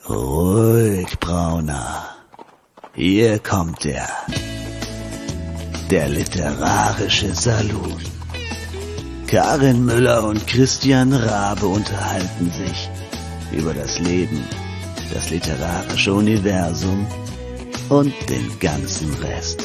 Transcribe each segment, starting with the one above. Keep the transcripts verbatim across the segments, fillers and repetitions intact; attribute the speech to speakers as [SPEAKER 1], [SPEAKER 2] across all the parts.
[SPEAKER 1] Ruhig, Brauner. Hier kommt er. Der literarische Salon. Karin Müller und Christian Rabe unterhalten sich über das Leben, das literarische Universum und den ganzen Rest.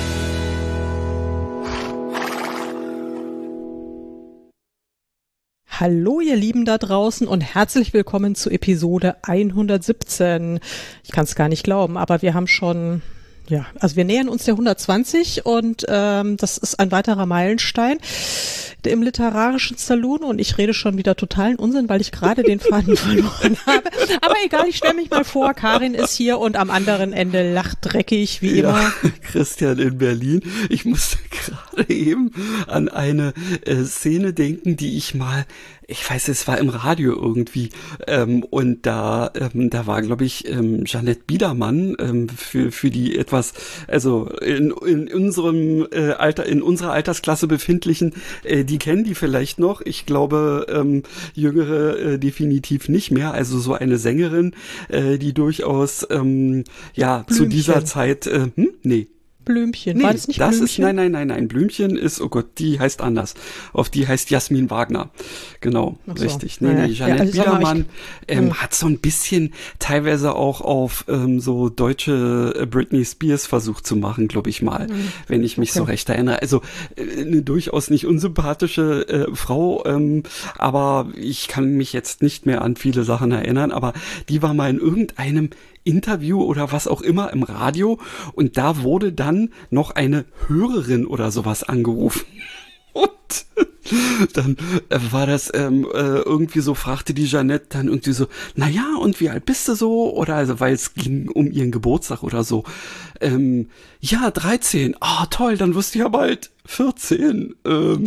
[SPEAKER 2] Hallo ihr Lieben da draußen und herzlich willkommen zu Episode hundertsiebzehn. Ich kann es gar nicht glauben, aber wir haben schon, ja, also wir nähern uns der hundertzwanzig und ähm, das ist ein weiterer Meilenstein im literarischen Salon und ich rede schon wieder totalen Unsinn, weil ich gerade den Faden verloren habe. Aber egal, ich stelle mich mal vor, Karin ist hier und am anderen Ende lacht dreckig, wie immer.
[SPEAKER 3] Ja, Christian in Berlin. Ich musste gerade eben an eine äh, Szene denken, die ich mal, ich weiß, es war im Radio irgendwie, ähm, und da ähm, da war, glaube ich, ähm, Jeanette Biedermann ähm, für für die etwas, also in in unserem äh, Alter, in unserer Altersklasse befindlichen, äh, die kennen die vielleicht noch. Ich glaube, ähm, Jüngere äh, definitiv nicht mehr. Also so eine Sängerin, äh, die durchaus ähm, ja
[SPEAKER 2] Blümchen.
[SPEAKER 3] zu dieser Zeit, äh, hm? nee.
[SPEAKER 2] Blümchen,
[SPEAKER 3] Nee,
[SPEAKER 2] war das nicht
[SPEAKER 3] das
[SPEAKER 2] Blümchen?
[SPEAKER 3] ist, nein, nein, nein, nein, Blümchen ist, oh Gott, die heißt anders. Auf die heißt Jasmin Wagner. Genau,
[SPEAKER 2] Ach so.
[SPEAKER 3] richtig. Nee,
[SPEAKER 2] Naja.
[SPEAKER 3] nee, Jeanette
[SPEAKER 2] Ja, also sag mal,
[SPEAKER 3] Biedermann
[SPEAKER 2] ich-
[SPEAKER 3] ähm,
[SPEAKER 2] hm.
[SPEAKER 3] hat so ein bisschen teilweise auch auf ähm, so deutsche äh, Britney Spears versucht zu machen, glaube ich mal,
[SPEAKER 2] Hm.
[SPEAKER 3] wenn ich mich
[SPEAKER 2] Okay.
[SPEAKER 3] so recht erinnere. Also äh, eine durchaus nicht unsympathische äh, Frau, ähm, aber ich kann mich jetzt nicht mehr an viele Sachen erinnern, aber die war mal in irgendeinem Interview oder was auch immer im Radio und da wurde dann noch eine Hörerin oder sowas angerufen. Und dann äh, war das ähm, äh, irgendwie so, fragte die Jeanette dann irgendwie so, na ja, und wie alt bist du so? Oder also, weil es ging um ihren Geburtstag oder so. Ähm, ja, dreizehn. Ah, toll, dann wirst du ja bald vierzehn. Ähm,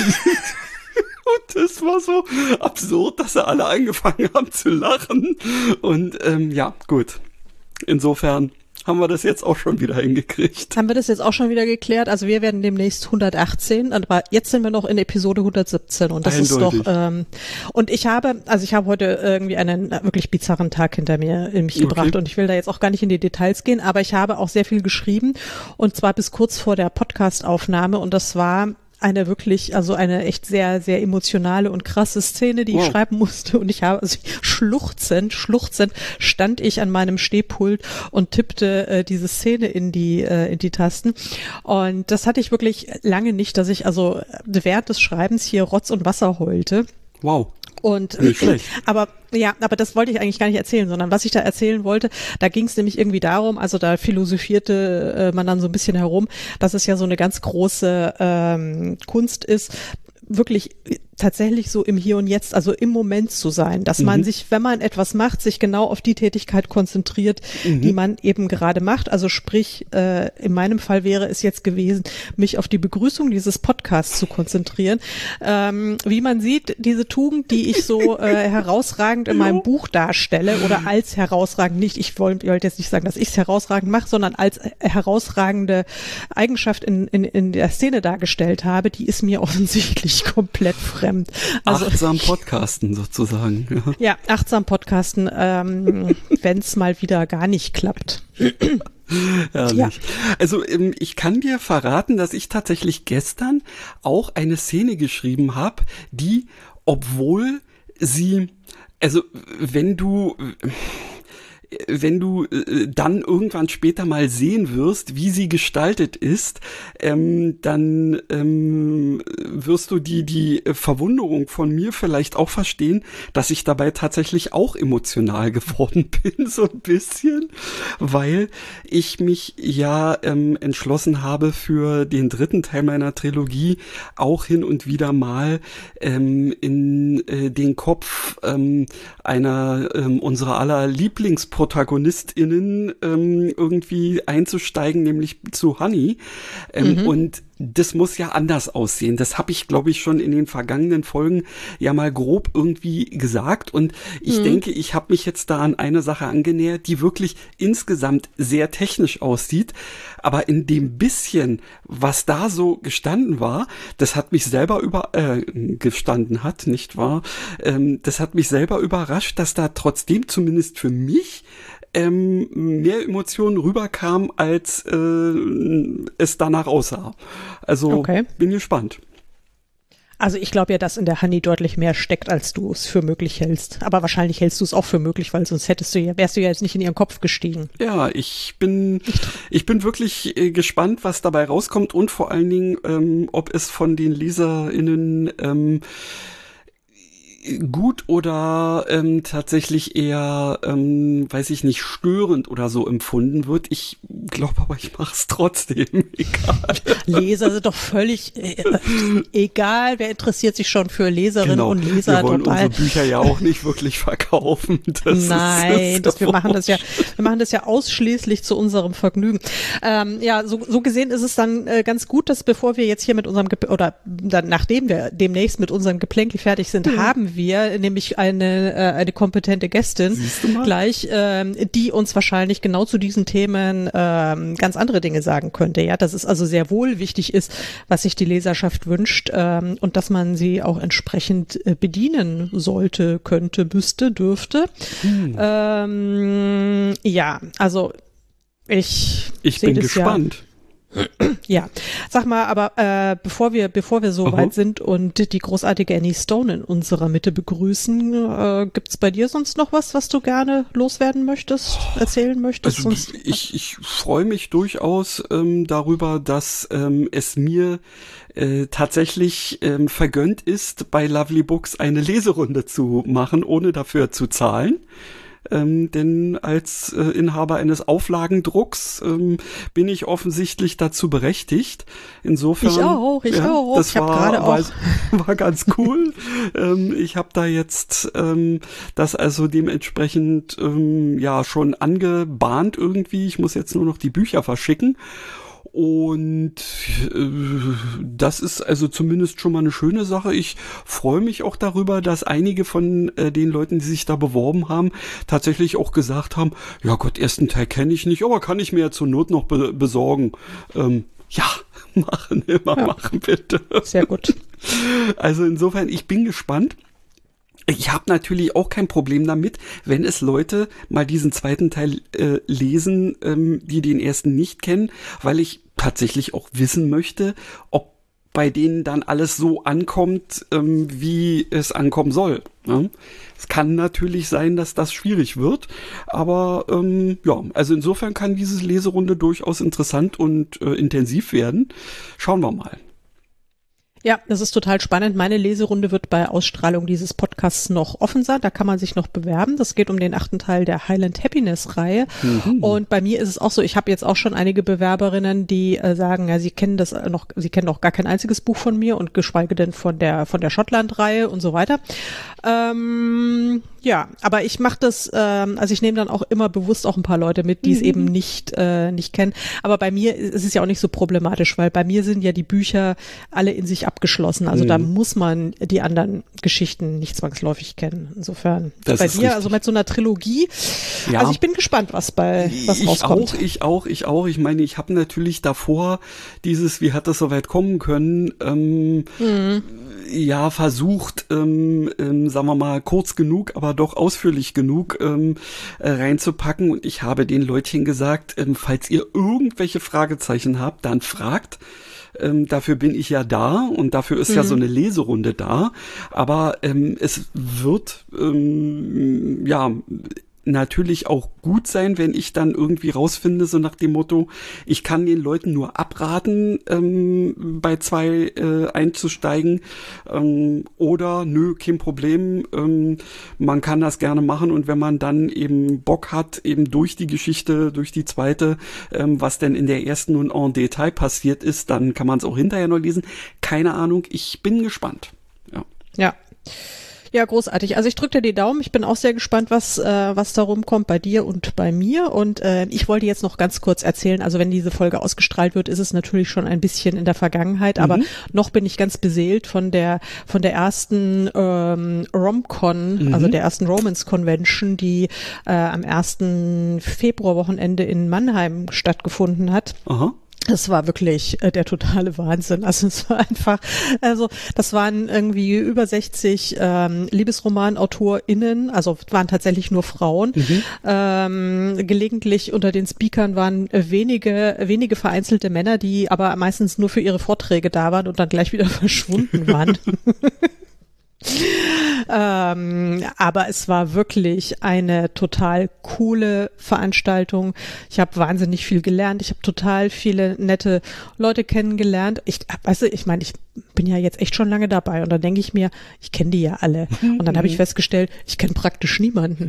[SPEAKER 3] Und es war so absurd, dass sie alle angefangen haben zu lachen. Und ähm, ja, gut. Insofern haben wir das jetzt auch schon wieder hingekriegt.
[SPEAKER 2] Haben wir das jetzt auch schon wieder geklärt? Also wir werden demnächst hundertachtzehn, aber jetzt sind wir noch in Episode hundertsiebzehn und das
[SPEAKER 3] Eindeutig.
[SPEAKER 2] ist doch, ähm, und ich habe, also ich habe heute irgendwie einen wirklich bizarren Tag hinter mir in mich
[SPEAKER 3] Okay.
[SPEAKER 2] gebracht und ich will da jetzt auch gar nicht in die Details gehen, aber ich habe auch sehr viel geschrieben und zwar bis kurz vor der Podcast-Aufnahme und das war eine wirklich, also eine echt sehr, sehr emotionale und krasse Szene, die
[SPEAKER 3] Wow.
[SPEAKER 2] ich schreiben musste und ich habe, also schluchzend, schluchzend stand ich an meinem Stehpult und tippte äh, diese Szene in die, äh, in die Tasten und das hatte ich wirklich lange nicht, dass ich also während des Schreibens hier Rotz und Wasser heulte.
[SPEAKER 3] Wow.
[SPEAKER 2] Und
[SPEAKER 3] Nicht schlecht.
[SPEAKER 2] aber ja, aber das wollte ich eigentlich gar nicht erzählen, sondern was ich da erzählen wollte, da ging es nämlich irgendwie darum, also da philosophierte äh, man dann so ein bisschen herum, dass es ja so eine ganz große ähm, Kunst ist, wirklich tatsächlich so im Hier und Jetzt, also im Moment zu sein, dass man
[SPEAKER 3] Mhm.
[SPEAKER 2] sich, wenn man etwas macht, sich genau auf die Tätigkeit konzentriert, die man eben gerade macht. Also sprich, äh, in meinem Fall wäre es jetzt gewesen, mich auf die Begrüßung dieses Podcasts zu konzentrieren. Ähm, wie man sieht, diese Tugend, die ich so äh, herausragend in meinem Buch darstelle oder als herausragend nicht, ich wollte wollte jetzt nicht sagen, dass ich es herausragend mache, sondern als äh, herausragende Eigenschaft in, in, in der Szene dargestellt habe, die ist mir offensichtlich komplett fremd. Also,
[SPEAKER 3] Achtsam podcasten sozusagen. Ja.
[SPEAKER 2] ja, achtsam podcasten, ähm, wenn es mal wieder gar nicht klappt.
[SPEAKER 3] Herrlich.
[SPEAKER 2] Ja.
[SPEAKER 3] Also ähm, ich kann dir verraten, dass ich tatsächlich gestern auch eine Szene geschrieben habe, die, obwohl sie, also wenn du... wenn du äh, dann irgendwann später mal sehen wirst, wie sie gestaltet ist, ähm, dann ähm, wirst du die die Verwunderung von mir vielleicht auch verstehen, dass ich dabei tatsächlich auch emotional geworden bin, so ein bisschen, weil ich mich ja ähm, entschlossen habe, für den dritten Teil meiner Trilogie auch hin und wieder mal ähm, in äh, den Kopf ähm, einer ähm, unserer aller LieblingsprotagonistInnen ähm, irgendwie einzusteigen, nämlich zu Honey. Ähm,
[SPEAKER 2] Mhm.
[SPEAKER 3] Und das muss ja anders aussehen. Das habe ich, glaube ich, schon in den vergangenen Folgen ja mal grob irgendwie gesagt. Und ich mhm. denke, ich habe mich jetzt da an eine Sache angenähert, die wirklich insgesamt sehr technisch aussieht. Aber in dem bisschen, was da so gestanden war, das hat mich selber über äh, gestanden hat, nicht wahr? Ähm, das hat mich selber überrascht, dass da trotzdem zumindest für mich ähm, mehr Emotionen rüberkam, als äh, es danach aussah. Also
[SPEAKER 2] okay.
[SPEAKER 3] Bin gespannt.
[SPEAKER 2] Also ich glaube ja, dass in der Honey deutlich mehr steckt, als du es für möglich hältst. Aber wahrscheinlich hältst du es auch für möglich, weil sonst hättest du ja, wärst du ja jetzt nicht in ihren Kopf gestiegen.
[SPEAKER 3] Ja, ich bin, ich bin wirklich äh, gespannt, was dabei rauskommt und vor allen Dingen, ähm, ob es von den LeserInnen ähm, gut oder ähm, tatsächlich eher, ähm, weiß ich nicht, störend oder so empfunden wird. Ich glaube aber, ich mache es trotzdem. Egal.
[SPEAKER 2] Leser sind doch völlig äh, egal. Wer interessiert sich schon für Leserinnen
[SPEAKER 3] genau.
[SPEAKER 2] und Leser?
[SPEAKER 3] Wir wollen
[SPEAKER 2] total.
[SPEAKER 3] unsere Bücher ja auch nicht wirklich verkaufen. Das
[SPEAKER 2] Nein,
[SPEAKER 3] ist,
[SPEAKER 2] das, wir machen das ja, wir machen das ja ausschließlich zu unserem Vergnügen. Ähm, ja, so, so gesehen ist es dann äh, ganz gut, dass bevor wir jetzt hier mit unserem Ge- oder dann nachdem wir demnächst mit unserem Geplänkel fertig sind, mhm. haben wir nämlich eine äh, eine kompetente Gästin gleich, ähm, die uns wahrscheinlich genau zu diesen Themen ähm, ganz andere Dinge sagen könnte. Ja, dass es also sehr wohl wichtig ist, was sich die Leserschaft wünscht ähm, und dass man sie auch entsprechend äh, bedienen sollte, könnte, müsste, dürfte. Hm. Ähm, ja, also ich
[SPEAKER 3] ich bin gespannt.
[SPEAKER 2] Ja. Ja, sag mal, aber äh, bevor wir bevor wir so Aha. weit sind und die großartige Annie Stone in unserer Mitte begrüßen, äh, gibt's bei dir sonst noch was, was du gerne loswerden möchtest, erzählen möchtest?
[SPEAKER 3] Also sonst, ich ich freue mich durchaus ähm, darüber, dass ähm, es mir äh, tatsächlich ähm, vergönnt ist, bei Lovely Books eine Leserunde zu machen, ohne dafür zu zahlen. Ähm, denn als äh, Inhaber eines Auflagendrucks ähm, bin ich offensichtlich dazu berechtigt. Insofern,
[SPEAKER 2] ich auch, ich
[SPEAKER 3] ja,
[SPEAKER 2] auch.
[SPEAKER 3] Das
[SPEAKER 2] ich
[SPEAKER 3] war,
[SPEAKER 2] gerade auch.
[SPEAKER 3] war, war ganz cool. ähm, ich habe da jetzt ähm, das also dementsprechend ähm, ja schon angebahnt irgendwie. Ich muss jetzt nur noch die Bücher verschicken. Und äh, das ist also zumindest schon mal eine schöne Sache. Ich freue mich auch darüber, dass einige von äh, den Leuten, die sich da beworben haben, tatsächlich auch gesagt haben, ja Gott, ersten Teil kenne ich nicht, aber kann ich mir ja zur Not noch be- besorgen. Ähm, ja, machen, immer ja. machen bitte.
[SPEAKER 2] Sehr gut.
[SPEAKER 3] Also insofern, ich bin gespannt. Ich habe natürlich auch kein Problem damit, wenn es Leute mal diesen zweiten Teil äh, lesen, ähm, die den ersten nicht kennen, weil ich tatsächlich auch wissen möchte, ob bei denen dann alles so ankommt, ähm, wie es ankommen soll. Ja? Es kann natürlich sein, dass das schwierig wird, aber ähm, ja, also insofern kann diese Leserunde durchaus interessant und äh, intensiv werden. Schauen wir mal.
[SPEAKER 2] Ja, das ist total spannend. Meine Leserunde wird bei Ausstrahlung dieses Podcasts noch offen sein. Da kann man sich noch bewerben. Das geht um den achten Teil der Highland Happiness Reihe. Mhm. Und bei mir ist es auch so, ich habe jetzt auch schon einige Bewerberinnen, die äh, sagen, ja, sie kennen das noch, sie kennen noch gar kein einziges Buch von mir und geschweige denn von der von der Schottland Reihe und so weiter. Ähm, ja, aber ich mache das, ähm, also ich nehme dann auch immer bewusst auch ein paar Leute mit, die es mhm. eben nicht äh, nicht kennen. Aber bei mir ist es ja auch nicht so problematisch, weil bei mir sind ja die Bücher alle in sich abgeschlossen. Also mhm. da muss man die anderen Geschichten nicht zwangsläufig kennen. Insofern
[SPEAKER 3] das
[SPEAKER 2] bei
[SPEAKER 3] ist
[SPEAKER 2] dir,
[SPEAKER 3] richtig.
[SPEAKER 2] Also mit so einer Trilogie. Ja. Also ich bin gespannt, was bei was
[SPEAKER 3] ich
[SPEAKER 2] rauskommt.
[SPEAKER 3] Auch, ich auch, ich auch. Ich meine, ich habe natürlich davor dieses, wie hat das so weit kommen können, ähm, mhm. ja, versucht, ähm, ähm, sagen wir mal, kurz genug, aber doch ausführlich genug ähm, äh, reinzupacken. Und ich habe den Leutchen gesagt, ähm, falls ihr irgendwelche Fragezeichen habt, dann fragt. Ähm, dafür bin ich ja da und dafür ist mhm. ja so eine Leserunde da. Aber ähm, es wird ähm, ja natürlich auch gut sein, wenn ich dann irgendwie rausfinde, so nach dem Motto, ich kann den Leuten nur abraten, ähm, bei zwei äh, einzusteigen ähm, oder nö, kein Problem, ähm, man kann das gerne machen und wenn man dann eben Bock hat, eben durch die Geschichte, durch die zweite, ähm, was denn in der ersten nun en Detail passiert ist, dann kann man es auch hinterher noch lesen. Keine Ahnung, ich bin gespannt. Ja.
[SPEAKER 2] Ja. Ja, großartig. Also ich drücke dir die Daumen. Ich bin auch sehr gespannt, was äh, was darum kommt bei dir und bei mir. Und äh, ich wollte jetzt noch ganz kurz erzählen, also wenn diese Folge ausgestrahlt wird, ist es natürlich schon ein bisschen in der Vergangenheit, mhm. aber noch bin ich ganz beseelt von der von der ersten ähm, RomCon, mhm. also der ersten Romance Convention, die äh, am ersten Februarwochenende in Mannheim stattgefunden hat.
[SPEAKER 3] Aha.
[SPEAKER 2] Das war wirklich äh, der totale Wahnsinn. Also es war einfach, also das waren irgendwie über sechzig ähm, LiebesromanautorInnen, also waren tatsächlich nur Frauen. Mhm. Ähm, gelegentlich unter den Speakern waren wenige, wenige vereinzelte Männer, die aber meistens nur für ihre Vorträge da waren und dann gleich wieder verschwunden waren. ähm, aber es war wirklich eine total coole Veranstaltung. Ich habe wahnsinnig viel gelernt. Ich habe total viele nette Leute kennengelernt. Ich, weißt du, ich meine, ich bin ja jetzt echt schon lange dabei und dann denke ich mir, ich kenne die ja alle. Und dann habe ich festgestellt, ich kenne praktisch niemanden.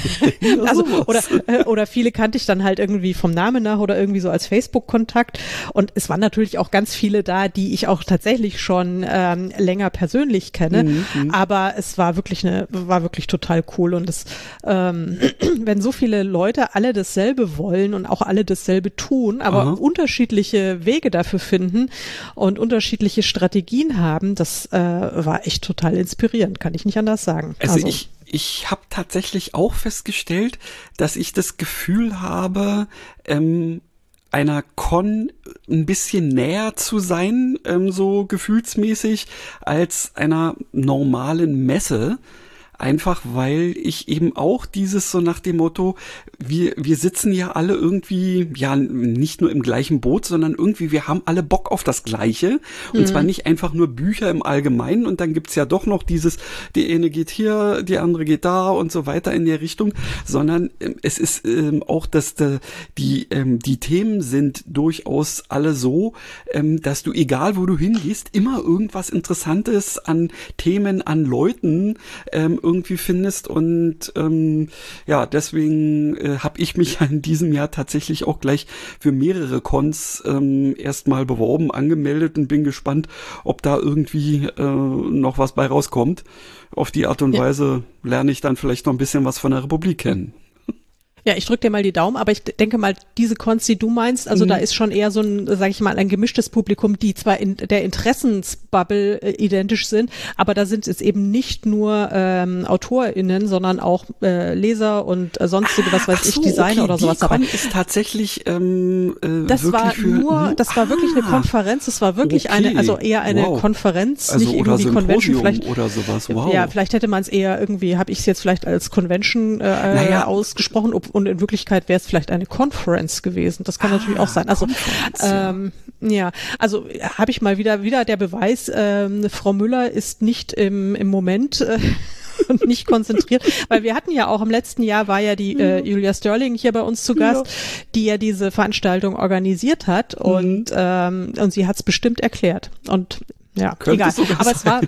[SPEAKER 2] also oder äh, oder viele kannte ich dann halt irgendwie vom Namen nach oder irgendwie so als Facebook-Kontakt. Und es waren natürlich auch ganz viele da, die ich auch tatsächlich schon ähm, länger persönlich kenne. Mhm. Aber es war wirklich eine, war wirklich total cool. Und es, ähm, wenn so viele Leute alle dasselbe wollen und auch alle dasselbe tun, aber Aha. unterschiedliche Wege dafür finden und unterschiedliche Strategien haben, das äh, war echt total inspirierend, kann ich nicht anders sagen.
[SPEAKER 3] Also, also ich, ich habe tatsächlich auch festgestellt, dass ich das Gefühl habe, ähm, einer Con ein bisschen näher zu sein, ähm, so gefühlsmäßig, als einer normalen Messe. Einfach weil ich eben auch dieses so nach dem Motto, wir wir sitzen ja alle irgendwie, ja nicht nur im gleichen Boot, sondern irgendwie wir haben alle Bock auf das Gleiche. Und mhm. zwar nicht einfach nur Bücher im Allgemeinen und dann gibt's ja doch noch dieses, die eine geht hier, die andere geht da und so weiter in der Richtung, sondern ähm, es ist ähm, auch, dass de, die ähm, die Themen sind durchaus alle so, ähm, dass du, egal wo du hingehst, immer irgendwas Interessantes an Themen, an Leuten ähm, irgendwie findest und ähm, ja, deswegen äh, habe ich mich in diesem Jahr tatsächlich auch gleich für mehrere Cons ähm, erstmal beworben, angemeldet und bin gespannt, ob da irgendwie äh, noch was bei rauskommt. Auf die Art und ja. Weise lerne ich dann vielleicht noch ein bisschen was von der Republik kennen.
[SPEAKER 2] Ja, ich drücke dir mal die Daumen, aber ich denke mal, diese Cons, die du meinst, also mhm. da ist schon eher so ein, sage ich mal, ein gemischtes Publikum, die zwar in der Interessensbubble äh, identisch sind, aber da sind es eben nicht nur ähm, AutorInnen, sondern auch äh, Leser und äh, sonstige, was weiß so, ich, Designer
[SPEAKER 3] okay,
[SPEAKER 2] oder sowas dabei.
[SPEAKER 3] Die Con ist tatsächlich ähm, äh,
[SPEAKER 2] das
[SPEAKER 3] wirklich
[SPEAKER 2] war
[SPEAKER 3] für,
[SPEAKER 2] nur, das
[SPEAKER 3] ah,
[SPEAKER 2] war wirklich eine Konferenz, das war wirklich
[SPEAKER 3] okay.
[SPEAKER 2] eine, also eher eine
[SPEAKER 3] wow.
[SPEAKER 2] Konferenz,
[SPEAKER 3] also
[SPEAKER 2] nicht
[SPEAKER 3] oder
[SPEAKER 2] irgendwie Convention, vielleicht
[SPEAKER 3] oder sowas. Wow.
[SPEAKER 2] Ja, vielleicht hätte man es eher irgendwie, habe ich es jetzt vielleicht als Convention äh, naja. ausgesprochen ob, und in Wirklichkeit wäre es vielleicht eine Conference gewesen. Das kann ah, natürlich auch sein. Also ähm, ja. ja, also habe ich mal wieder wieder der Beweis, ähm, Frau Müller ist nicht im im Moment äh, und nicht konzentriert, weil wir hatten ja auch im letzten Jahr war ja die äh, Julia Sterling hier bei uns zu Gast, ja. die ja diese Veranstaltung organisiert hat mhm. und ähm, und sie hat es bestimmt erklärt und ja,
[SPEAKER 3] könnte
[SPEAKER 2] egal. Aber es war,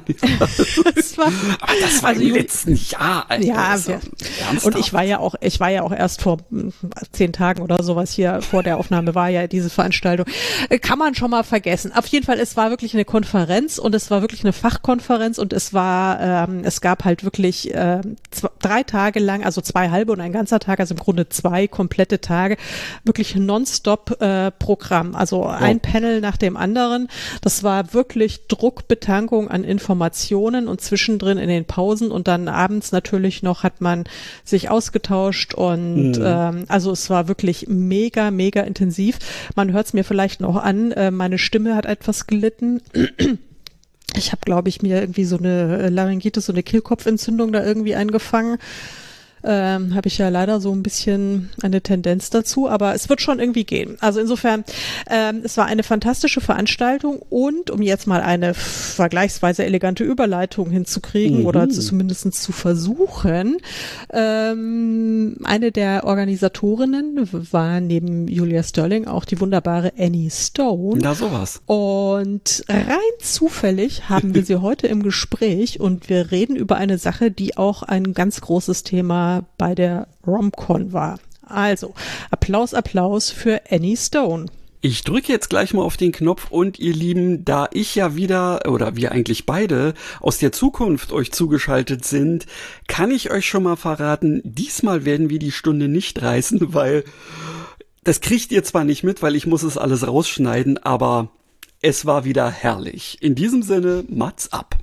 [SPEAKER 3] es war, aber das war also im letzten Jahr, Alter.
[SPEAKER 2] Ja,
[SPEAKER 3] also,
[SPEAKER 2] wir, und ich war ja auch, ich war ja auch erst vor zehn Tagen oder sowas hier vor der Aufnahme war ja diese Veranstaltung. Kann man schon mal vergessen. Auf jeden Fall, es war wirklich eine Konferenz und es war wirklich eine Fachkonferenz und es war, ähm, es gab halt wirklich äh, zwei, drei Tage lang, also zwei halbe und ein ganzer Tag, also im Grunde zwei komplette Tage, wirklich nonstop äh, Programm. Also oh. ein Panel nach dem anderen. Das war wirklich Druckbetankung an Informationen und zwischendrin in den Pausen und dann abends natürlich noch hat man sich ausgetauscht und mhm. ähm, also es war wirklich mega, mega intensiv. Man hört es mir vielleicht noch an, äh, meine Stimme hat etwas gelitten. Ich habe, glaube ich, mir irgendwie so eine Laryngitis, so eine Kehlkopfentzündung da irgendwie eingefangen. Ähm, habe ich ja leider so ein bisschen eine Tendenz dazu, aber es wird schon irgendwie gehen. Also insofern, ähm, es war eine fantastische Veranstaltung und um jetzt mal eine vergleichsweise elegante Überleitung hinzukriegen mhm. oder zumindest zu versuchen, ähm, eine der Organisatorinnen war neben Julia Sterling auch die wunderbare Annie Stone.
[SPEAKER 3] Na sowas.
[SPEAKER 2] Und rein zufällig haben wir sie heute im Gespräch und wir reden über eine Sache, die auch ein ganz großes Thema bei der RomCon war. Also, Applaus, Applaus für Annie Stone.
[SPEAKER 3] Ich drücke jetzt gleich mal auf den Knopf und ihr Lieben, da ich ja wieder, oder wir eigentlich beide, aus der Zukunft euch zugeschaltet sind, kann ich euch schon mal verraten, diesmal werden wir die Stunde nicht reißen, weil das kriegt ihr zwar nicht mit, weil ich muss es alles rausschneiden, aber es war wieder herrlich. In diesem Sinne, Mats ab.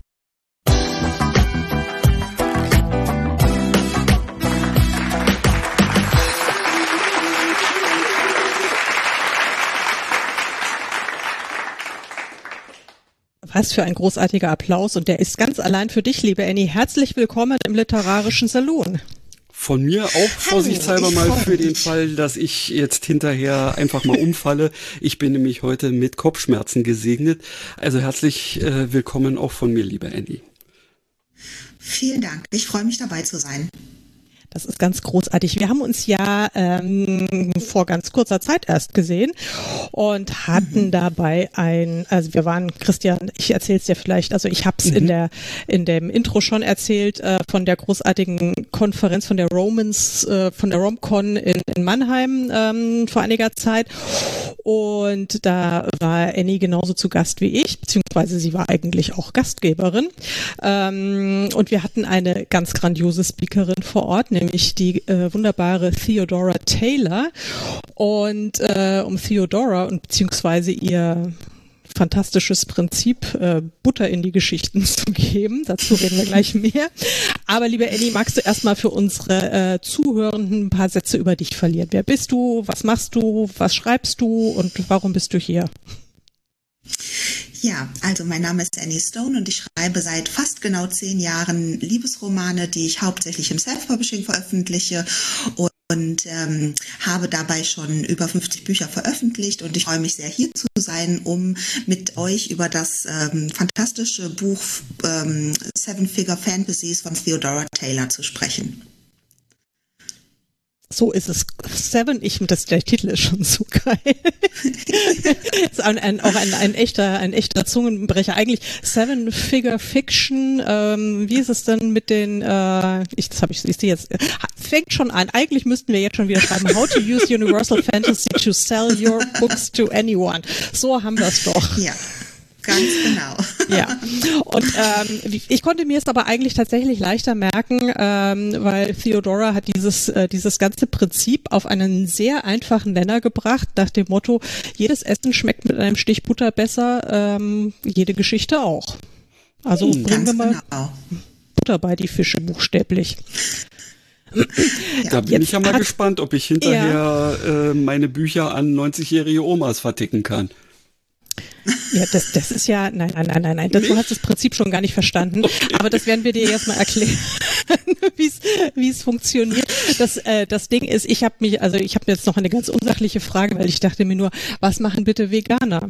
[SPEAKER 2] Was für ein großartiger Applaus, und der ist ganz allein für dich, liebe Annie. Herzlich willkommen im Literarischen Salon.
[SPEAKER 3] Von mir auch vorsichtshalber mal für den Fall, dass ich jetzt hinterher einfach mal umfalle. Ich bin nämlich heute mit Kopfschmerzen gesegnet. Also herzlich äh, willkommen auch von mir, liebe Annie.
[SPEAKER 4] Vielen Dank. Ich freue mich, dabei zu sein.
[SPEAKER 2] Das ist ganz großartig. Wir haben uns ja ähm, vor ganz kurzer Zeit erst gesehen und hatten mhm. dabei ein, also wir waren, Christian, ich erzähle es dir vielleicht, also ich habe es mhm. in der in dem Intro schon erzählt, äh, von der großartigen Konferenz von der Romans, äh, von der RomCon in, in Mannheim ähm, vor einiger Zeit, und da war Annie genauso zu Gast wie ich, beziehungsweise sie war eigentlich auch Gastgeberin, ähm, und wir hatten eine ganz grandiose Speakerin vor Ort, nämlich die äh, wunderbare Theodora Taylor. Und äh, um Theodora und beziehungsweise ihr fantastisches Prinzip, äh, Butter in die Geschichten zu geben, dazu reden wir gleich mehr. Aber liebe Annie, magst du erstmal für unsere äh, Zuhörenden ein paar Sätze über dich verlieren? Wer bist du, was machst du, was schreibst du und warum bist du hier?
[SPEAKER 4] Ja, also mein Name ist Annie Stone und ich schreibe seit fast genau zehn Jahren Liebesromane, die ich hauptsächlich im Self-Publishing veröffentliche, und und ähm, habe dabei schon über fünfzig Bücher veröffentlicht, und ich freue mich sehr, hier zu sein, um mit euch über das ähm, fantastische Buch ähm, Seven Figure Fantasies von Theodora Taylor zu sprechen.
[SPEAKER 2] So ist es. Seven, ich, das, der Titel ist schon so geil. Ist ein, ein, auch ein, ein echter, ein echter Zungenbrecher. Eigentlich Seven Figure Fiction. Ähm, wie ist es denn mit den? Äh, ich, das habe ich, ich sehe jetzt. Fängt schon an. Eigentlich müssten wir jetzt schon wieder schreiben: How to use Universal Fantasy to sell your books to anyone. So haben wir es doch.
[SPEAKER 4] Ja. Ganz genau.
[SPEAKER 2] Ja, und ähm, ich konnte mir es aber eigentlich tatsächlich leichter merken, ähm, weil Theodora hat dieses äh, dieses ganze Prinzip auf einen sehr einfachen Nenner gebracht, nach dem Motto: Jedes Essen schmeckt mit einem Stich Butter besser, ähm, jede Geschichte auch. Also
[SPEAKER 4] hm,
[SPEAKER 2] bringen wir mal
[SPEAKER 4] genau.
[SPEAKER 2] Butter bei die Fische, buchstäblich.
[SPEAKER 3] Da bin Jetzt ich ja mal gespannt, ob ich hinterher ja. äh, meine Bücher an neunzigjährige Omas verticken kann.
[SPEAKER 2] Ja, das, das ist ja, nein, nein, nein, nein, nein, das, du hast das Prinzip schon gar nicht verstanden, okay. Aber das werden wir dir jetzt mal erklären, wie es, wie es funktioniert. Das, äh, das Ding ist, ich habe mich, also ich habe jetzt noch eine ganz unsachliche Frage, weil ich dachte mir nur, was machen bitte Veganer?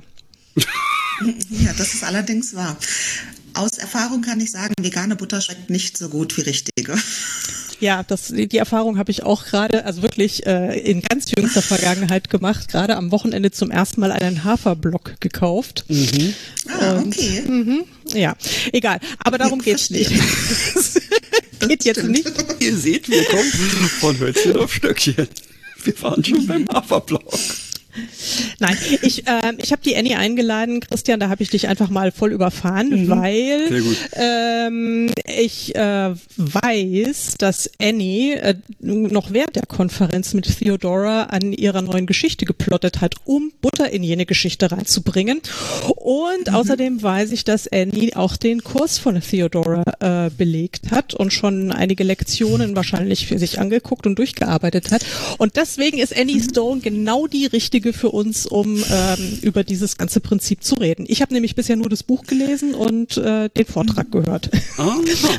[SPEAKER 4] Ja, das ist allerdings wahr. Aus Erfahrung kann ich sagen, vegane Butter schmeckt nicht so gut wie richtige.
[SPEAKER 2] Ja, das, die Erfahrung habe ich auch gerade, also wirklich äh, in ganz jüngster Vergangenheit gemacht, gerade am Wochenende zum ersten Mal einen Haferblock gekauft.
[SPEAKER 4] Mhm. Ah,
[SPEAKER 2] und,
[SPEAKER 4] okay.
[SPEAKER 2] Mhm, ja, egal, aber darum
[SPEAKER 4] ich
[SPEAKER 2] geht's
[SPEAKER 4] verstehe.
[SPEAKER 2] nicht. Das geht jetzt nicht.
[SPEAKER 3] Ihr seht, wir kommen von Hölzchen auf Stöckchen. Wir waren schon beim Haferblock.
[SPEAKER 2] Nein, ich, äh, ich habe die Annie eingeladen, Christian, da habe ich dich einfach mal voll überfahren, mhm. weil ähm, ich äh, weiß, dass Annie äh, noch während der Konferenz mit Theodora an ihrer neuen Geschichte geplottet hat, um Butter in jene Geschichte reinzubringen. Und mhm. außerdem weiß ich, dass Annie auch den Kurs von Theodora äh, belegt hat und schon einige Lektionen wahrscheinlich für sich angeguckt und durchgearbeitet hat. Und deswegen ist Annie mhm. Stone genau die richtige für uns, um ähm, über dieses ganze Prinzip zu reden. Ich habe nämlich bisher nur das Buch gelesen und äh, den Vortrag gehört. Oh.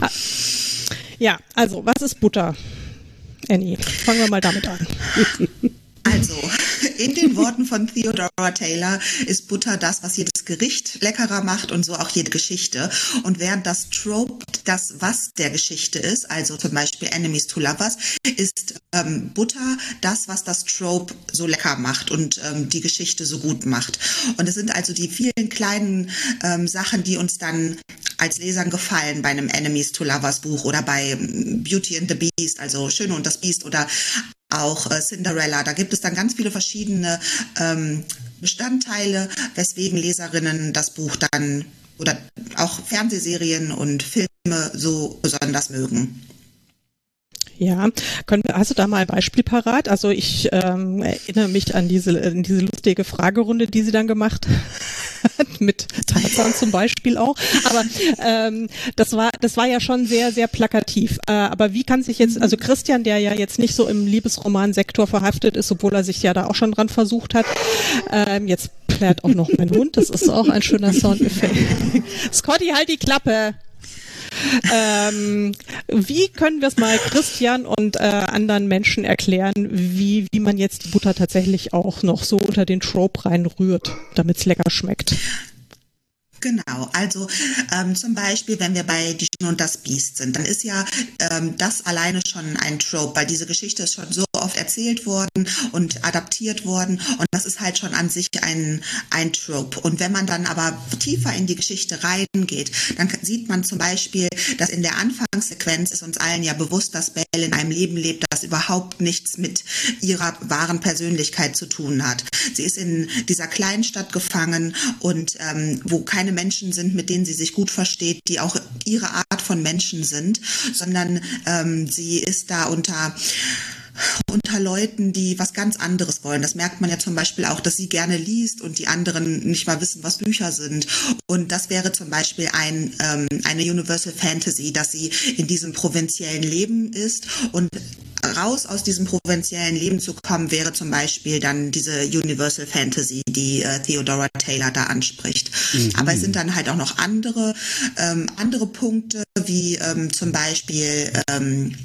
[SPEAKER 2] Ja, also, was ist Butter, Annie? Fangen wir mal damit an.
[SPEAKER 4] Also, in den Worten von Theodora Taylor ist Butter das, was jedes Gericht leckerer macht und so auch jede Geschichte. Und während das Trope das, was der Geschichte ist, also zum Beispiel Enemies to Lovers, ist ähm, Butter das, was das Trope so lecker macht und ähm, die Geschichte so gut macht. Und es sind also die vielen kleinen ähm, Sachen, die uns dann als Lesern gefallen bei einem Enemies to Lovers Buch oder bei Beauty and the Beast, also Schöne und das Biest oder auch äh, Cinderella. Da gibt es dann ganz viele verschiedene ähm, Bestandteile, weswegen Leserinnen das Buch dann oder auch Fernsehserien und Filme so besonders mögen.
[SPEAKER 2] Ja, können, hast du da mal ein Beispiel parat? Also ich ähm, erinnere mich an diese, an diese lustige Fragerunde, die sie dann gemacht hat, mit Tarzan zum Beispiel auch. Aber ähm, das war, das war ja schon sehr, sehr plakativ. Äh, aber wie kann sich jetzt, also Christian, der ja jetzt nicht so im Liebesromansektor verhaftet ist, obwohl er sich ja da auch schon dran versucht hat, ähm, jetzt plärt auch noch mein Hund, das ist auch ein schöner Soundeffekt. Scotty, halt die Klappe! Ähm, wie können wir es mal Christian und äh, anderen Menschen erklären, wie, wie man jetzt die Butter tatsächlich auch noch so unter den Trope reinrührt, damit es lecker schmeckt?
[SPEAKER 4] Genau, also ähm, zum Beispiel, wenn wir bei Die Schöne und das Biest sind, dann ist ja ähm, das alleine schon ein Trope, weil diese Geschichte ist schon so oft erzählt worden und adaptiert worden und das ist halt schon an sich ein, ein Trope. Und wenn man dann aber tiefer in die Geschichte reingeht, dann sieht man zum Beispiel, dass in der Anfangssequenz ist uns allen ja bewusst, dass Belle in einem Leben lebt, das überhaupt nichts mit ihrer wahren Persönlichkeit zu tun hat. Sie ist in dieser Kleinstadt gefangen und ähm, wo keine Menschen sind, mit denen sie sich gut versteht, die auch ihre Art von Menschen sind, sondern ähm, sie ist da unter unter Leuten, die was ganz anderes wollen. Das merkt man ja zum Beispiel auch, dass sie gerne liest und die anderen nicht mal wissen, was Bücher sind. Und das wäre zum Beispiel ein, ähm, eine Universal Fantasy, dass sie in diesem provinziellen Leben ist und raus aus diesem provinziellen Leben zu kommen, wäre zum Beispiel dann diese Universal Fantasy, die äh, Theodora Taylor da anspricht. Mhm. Aber es sind dann halt auch noch andere, ähm, andere Punkte, wie ähm, zum Beispiel ähm,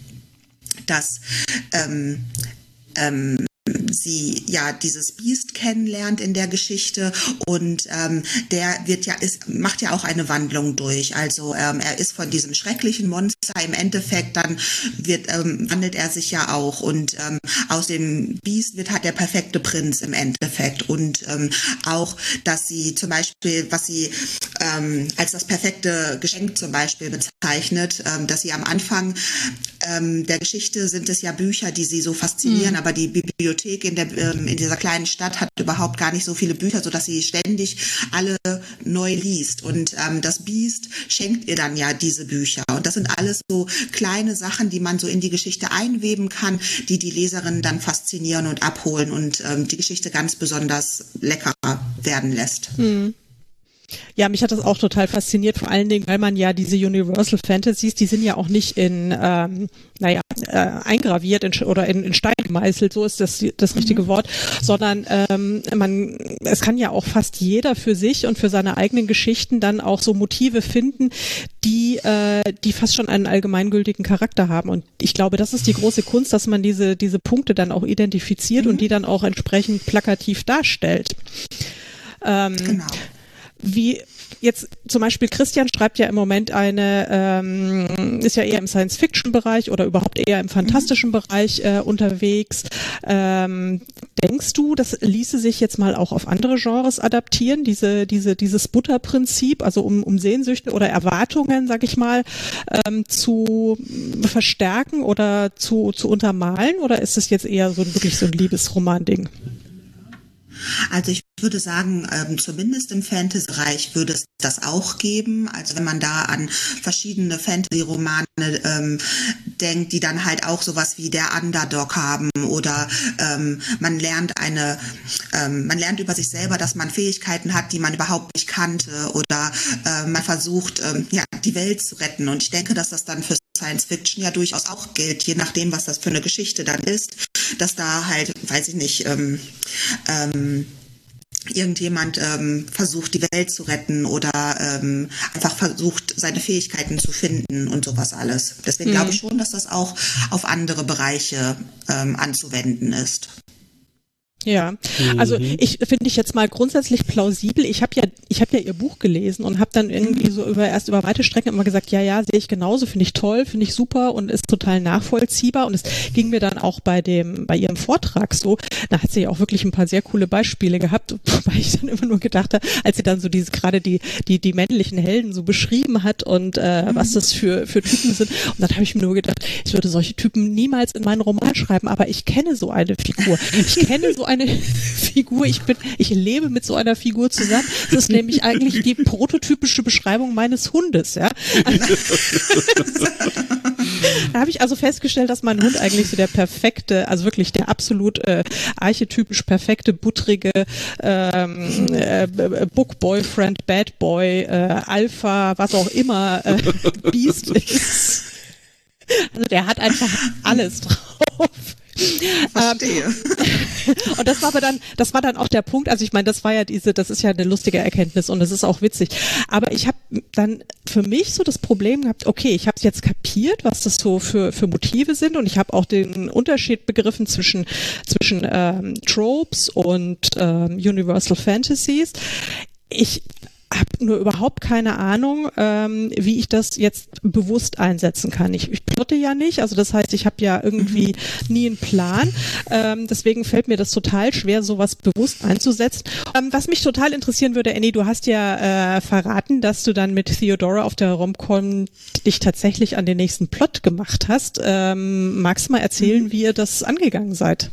[SPEAKER 4] dass ähm, ähm, sie ja dieses Biest kennenlernt in der Geschichte und ähm, der wird ja ist macht ja auch eine Wandlung durch. Also ähm, er ist von diesem schrecklichen Monster im Endeffekt dann wird ähm, wandelt er sich ja auch und ähm, aus dem Biest wird halt der perfekte Prinz im Endeffekt und ähm, auch, dass sie zum Beispiel, was sie ähm, als das perfekte Geschenk zum Beispiel bezeichnet, ähm, dass sie am Anfang ähm, der Geschichte sind es ja Bücher, die sie so faszinieren, mhm. aber die Bibliothek in der ähm, in dieser kleinen Stadt hat überhaupt gar nicht so viele Bücher, sodass sie ständig alle neu liest. Und ähm, das Biest schenkt ihr dann ja diese Bücher. Und das sind alles so kleine Sachen, die man so in die Geschichte einweben kann, die die Leserinnen dann faszinieren und abholen und ähm, die Geschichte ganz besonders lecker werden lässt.
[SPEAKER 2] Hm. Ja, mich hat das auch total fasziniert, vor allen Dingen, weil man ja diese Universal Fantasies, die sind ja auch nicht in, ähm, naja, äh, eingraviert in, oder in, in Stein gemeißelt, so ist das das richtige mhm. Wort, sondern ähm, man, es kann ja auch fast jeder für sich und für seine eigenen Geschichten dann auch so Motive finden, die, äh, die fast schon einen allgemeingültigen Charakter haben. Und ich glaube, das ist die große Kunst, dass man diese, diese Punkte dann auch identifiziert mhm. und die dann auch entsprechend plakativ darstellt. Ähm,
[SPEAKER 4] genau.
[SPEAKER 2] Wie jetzt zum Beispiel Christian schreibt ja im Moment eine, ähm, ist ja eher im Science-Fiction-Bereich oder überhaupt eher im fantastischen mhm. Bereich äh, unterwegs. Ähm, denkst du, das ließe sich jetzt mal auch auf andere Genres adaptieren, diese, diese, dieses Butterprinzip, also um, um Sehnsüchte oder Erwartungen, sag ich mal, ähm, zu verstärken oder zu, zu untermalen? Oder ist es jetzt eher so wirklich so ein Liebesroman-Ding?
[SPEAKER 4] Also ich würde sagen, ähm, zumindest im Fantasy-Bereich würde es das auch geben. Also wenn man da an verschiedene Fantasy-Romane ähm, denkt, die dann halt auch sowas wie der Underdog haben oder ähm, man lernt eine, ähm, man lernt über sich selber, dass man Fähigkeiten hat, die man überhaupt nicht kannte oder äh, man versucht, ähm, ja, die Welt zu retten. Und ich denke, dass das dann für Science Fiction ja durchaus auch gilt, je nachdem, was das für eine Geschichte dann ist, dass da halt, weiß ich nicht, ähm, ähm, irgendjemand ähm, versucht, die Welt zu retten oder ähm, einfach versucht, seine Fähigkeiten zu finden und sowas alles. Deswegen mhm. glaube ich schon, dass das auch auf andere Bereiche ähm, anzuwenden ist.
[SPEAKER 2] Ja, also ich finde ich jetzt mal grundsätzlich plausibel. Ich habe ja, ich habe ja ihr Buch gelesen und habe dann irgendwie so über erst über weite Strecken immer gesagt, ja, ja, sehe ich genauso, finde ich toll, finde ich super und ist total nachvollziehbar. Und es ging mir dann auch bei dem, bei ihrem Vortrag so. Da hat sie ja auch wirklich ein paar sehr coole Beispiele gehabt, weil ich dann immer nur gedacht habe, als sie dann so diese gerade die die die männlichen Helden so beschrieben hat und äh, was das für für Typen sind. Und dann habe ich mir nur gedacht, ich würde solche Typen niemals in meinen Roman schreiben, aber ich kenne so eine Figur, ich kenne so eine Figur, ich bin, ich lebe mit so einer Figur zusammen. Das ist nämlich eigentlich die prototypische Beschreibung meines Hundes, ja. Da habe ich also festgestellt, dass mein Hund eigentlich so der perfekte, also wirklich der absolut äh, archetypisch perfekte, buttrige ähm, äh, Book Boyfriend, Bad Boy, äh, Alpha, was auch immer, äh, Beast ist. Also der hat einfach alles drauf.
[SPEAKER 4] Verstehe.
[SPEAKER 2] Ähm, und das war aber dann, das war dann auch der Punkt, also ich meine, das war ja diese, das ist ja eine lustige Erkenntnis und das ist auch witzig. Aber ich habe dann für mich so das Problem gehabt, okay, ich habe jetzt kapiert, was das so für, für Motive sind und ich habe auch den Unterschied begriffen zwischen, zwischen ähm, Tropes und ähm, Universal Fantasies. Ich habe nur überhaupt keine Ahnung, ähm, wie ich das jetzt bewusst einsetzen kann. Ich, ich plotte ja nicht, also das heißt, ich habe ja irgendwie mhm. nie einen Plan. Ähm, deswegen fällt mir das total schwer, sowas bewusst einzusetzen. Ähm, was mich total interessieren würde, Annie, du hast ja äh, verraten, dass du dann mit Theodora auf der Romcom dich tatsächlich an den nächsten Plot gemacht hast. Ähm, magst du mal erzählen, mhm. wie ihr das angegangen seid?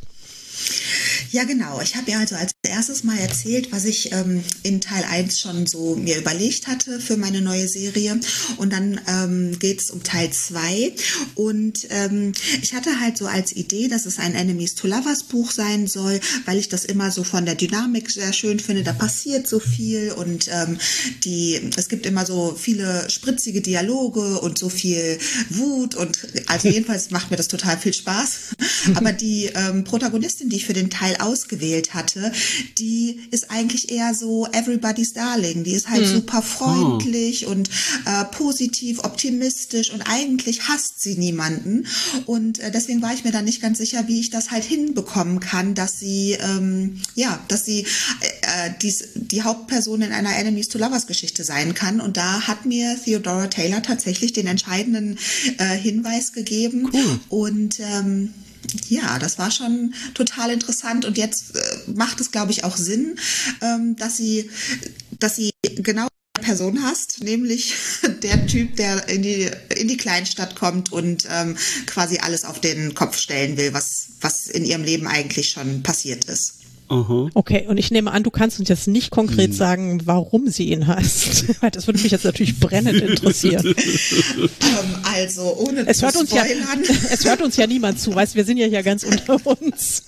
[SPEAKER 4] Ja, genau. Ich habe ja also als erstes mal erzählt, was ich ähm, in Teil eins schon so mir überlegt hatte für meine neue Serie. Und dann ähm, geht es um Teil zwei. Und ähm, ich hatte halt so als Idee, dass es ein Enemies to Lovers Buch sein soll, weil ich das immer so von der Dynamik sehr schön finde. Da passiert so viel und ähm, die, es gibt immer so viele spritzige Dialoge und so viel Wut. Und also jedenfalls macht mir das total viel Spaß. Aber die ähm, Protagonistin, die ich für den Teil ausgewählt hatte, die ist eigentlich eher so everybody's darling. Die ist halt mhm. super freundlich oh. und äh, positiv, optimistisch und eigentlich hasst sie niemanden. Und äh, deswegen war ich mir dann nicht ganz sicher, wie ich das halt hinbekommen kann, dass sie, ähm, ja, dass sie äh, dies, die Hauptperson in einer Enemies to Lovers Geschichte sein kann. Und da hat mir Theodora Taylor tatsächlich den entscheidenden äh, Hinweis gegeben. Cool. Und ähm, ja, das war schon total interessant und jetzt äh, macht es, glaube ich, auch Sinn, ähm, dass sie, dass sie genau eine Person hast, nämlich der Typ, der in die in die Kleinstadt kommt und ähm, quasi alles auf den Kopf stellen will, was was in ihrem Leben eigentlich schon passiert ist.
[SPEAKER 2] Uh-huh. Okay, und ich nehme an, du kannst uns jetzt nicht konkret hm. sagen, warum sie ihn hasst. Das würde mich jetzt natürlich brennend interessieren.
[SPEAKER 4] ähm, also, ohne
[SPEAKER 2] es
[SPEAKER 4] zu
[SPEAKER 2] hört uns
[SPEAKER 4] spoilern.
[SPEAKER 2] Ja, es hört uns ja niemand zu, weißt, wir sind ja hier ganz unter uns.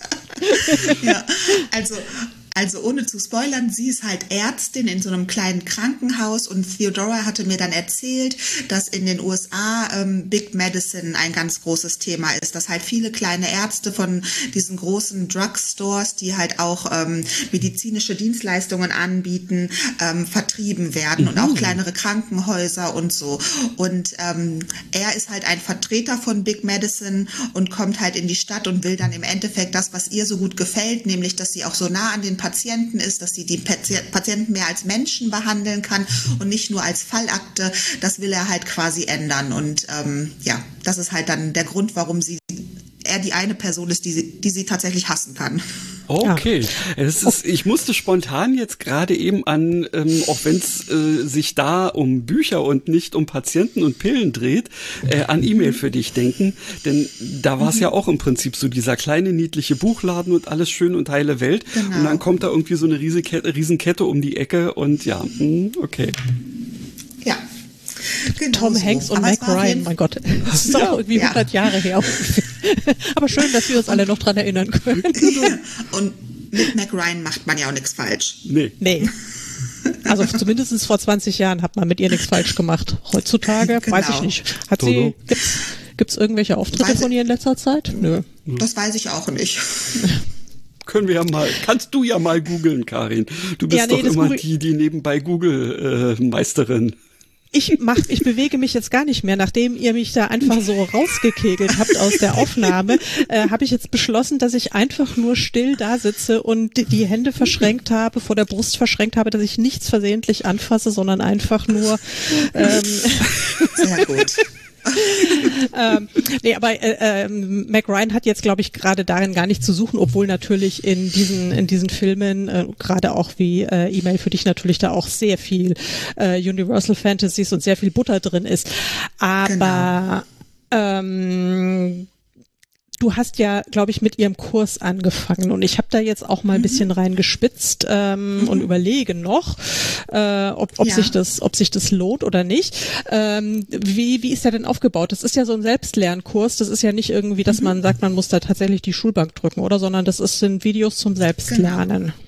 [SPEAKER 4] Ja, also Also ohne zu spoilern, sie ist halt Ärztin in so einem kleinen Krankenhaus und Theodora hatte mir dann erzählt, dass in den U S A ähm, Big Medicine ein ganz großes Thema ist, dass halt viele kleine Ärzte von diesen großen Drugstores, die halt auch ähm, medizinische Dienstleistungen anbieten, ähm, vertrieben werden mhm. und auch kleinere Krankenhäuser und so. Und ähm, er ist halt ein Vertreter von Big Medicine und kommt halt in die Stadt und will dann im Endeffekt das, was ihr so gut gefällt, nämlich, dass sie auch so nah an den Patienten ist, dass sie die Patienten mehr als Menschen behandeln kann und nicht nur als Fallakte, das will er halt quasi ändern. Und ähm, ja, das ist halt dann der Grund, warum sie er die eine Person ist, die sie, die sie tatsächlich hassen kann.
[SPEAKER 3] Okay, es ist, ich musste spontan jetzt gerade eben an, ähm, auch wenn es äh, sich da um Bücher und nicht um Patienten und Pillen dreht, äh, an E-Mail für dich denken, denn da war es mhm. ja auch im Prinzip so dieser kleine niedliche Buchladen und alles schön und heile Welt genau. und dann kommt da irgendwie so eine Riesenkette, Riesenkette um die Ecke und ja, mh, okay.
[SPEAKER 4] Ja. Genau
[SPEAKER 2] Tom
[SPEAKER 4] so.
[SPEAKER 2] Hanks und
[SPEAKER 4] Aber
[SPEAKER 2] Mac Ryan, mein Gott, das ist doch ja. irgendwie ja. hundert Jahre her. Aber schön, dass wir uns alle noch dran erinnern können.
[SPEAKER 4] Ja. Und mit Mac Ryan macht man ja auch nichts falsch.
[SPEAKER 3] Nee.
[SPEAKER 2] Nee. Also zumindest vor zwanzig Jahren hat man mit ihr nichts falsch gemacht. Heutzutage, genau. weiß ich nicht. Hat Todo. sie, gibt's, gibt's irgendwelche Auftritte weiß von ihr in letzter Zeit? Nö.
[SPEAKER 4] Das weiß ich auch nicht.
[SPEAKER 3] Können wir ja mal, kannst du ja mal googeln, Karin. Du bist ja, nee, doch immer Google- die, die nebenbei Google-Meisterin. Äh,
[SPEAKER 2] Ich mach, ich bewege mich jetzt gar nicht mehr. Nachdem ihr mich da einfach so rausgekegelt habt aus der Aufnahme, äh, habe ich jetzt beschlossen, dass ich einfach nur still da sitze und die, die Hände verschränkt habe, vor der Brust verschränkt habe, dass ich nichts versehentlich anfasse, sondern einfach nur ähm,
[SPEAKER 4] sehr gut.
[SPEAKER 2] ähm, nee, aber äh, äh, Mac Ryan hat jetzt, glaube ich, gerade darin gar nicht zu suchen, obwohl natürlich in diesen in diesen Filmen, äh, gerade auch wie äh, E-Mail für dich natürlich da auch sehr viel äh, Universal Fantasies und sehr viel Butter drin ist. Aber genau. ähm, du hast ja, glaube ich, mit ihrem Kurs angefangen und ich habe da jetzt auch mal ein bisschen reingespitzt ähm, mhm. und überlege noch, äh, ob, ob
[SPEAKER 4] ja.
[SPEAKER 2] sich das, ob sich das lohnt oder nicht. Ähm, wie, wie ist der denn aufgebaut? Das ist ja so ein Selbstlernkurs. Das ist ja nicht irgendwie, dass mhm. man sagt, man muss da tatsächlich die Schulbank drücken, oder? Sondern das ist, sind Videos zum Selbstlernen.
[SPEAKER 4] Genau.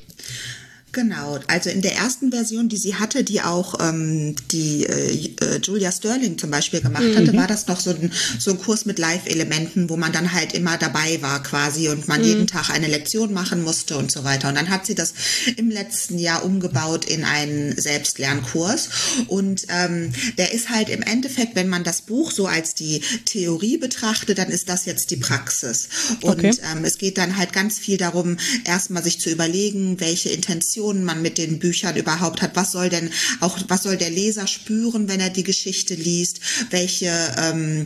[SPEAKER 4] Genau, also in der ersten Version, die sie hatte, die auch ähm, die äh, Julia Sterling zum Beispiel gemacht mhm. hatte, war das noch so ein, so ein Kurs mit Live-Elementen, wo man dann halt immer dabei war quasi und man mhm. jeden Tag eine Lektion machen musste und so weiter. Und dann hat sie das im letzten Jahr umgebaut in einen Selbstlernkurs. Und ähm, der ist halt im Endeffekt, wenn man das Buch so als die Theorie betrachtet, dann ist das jetzt die Praxis. Und
[SPEAKER 2] okay.
[SPEAKER 4] ähm, es geht dann halt ganz viel darum, erstmal sich zu überlegen, welche Intentionen man mit den Büchern überhaupt hat. Was soll denn auch, was soll der Leser spüren, wenn er die Geschichte liest? Welche, ähm,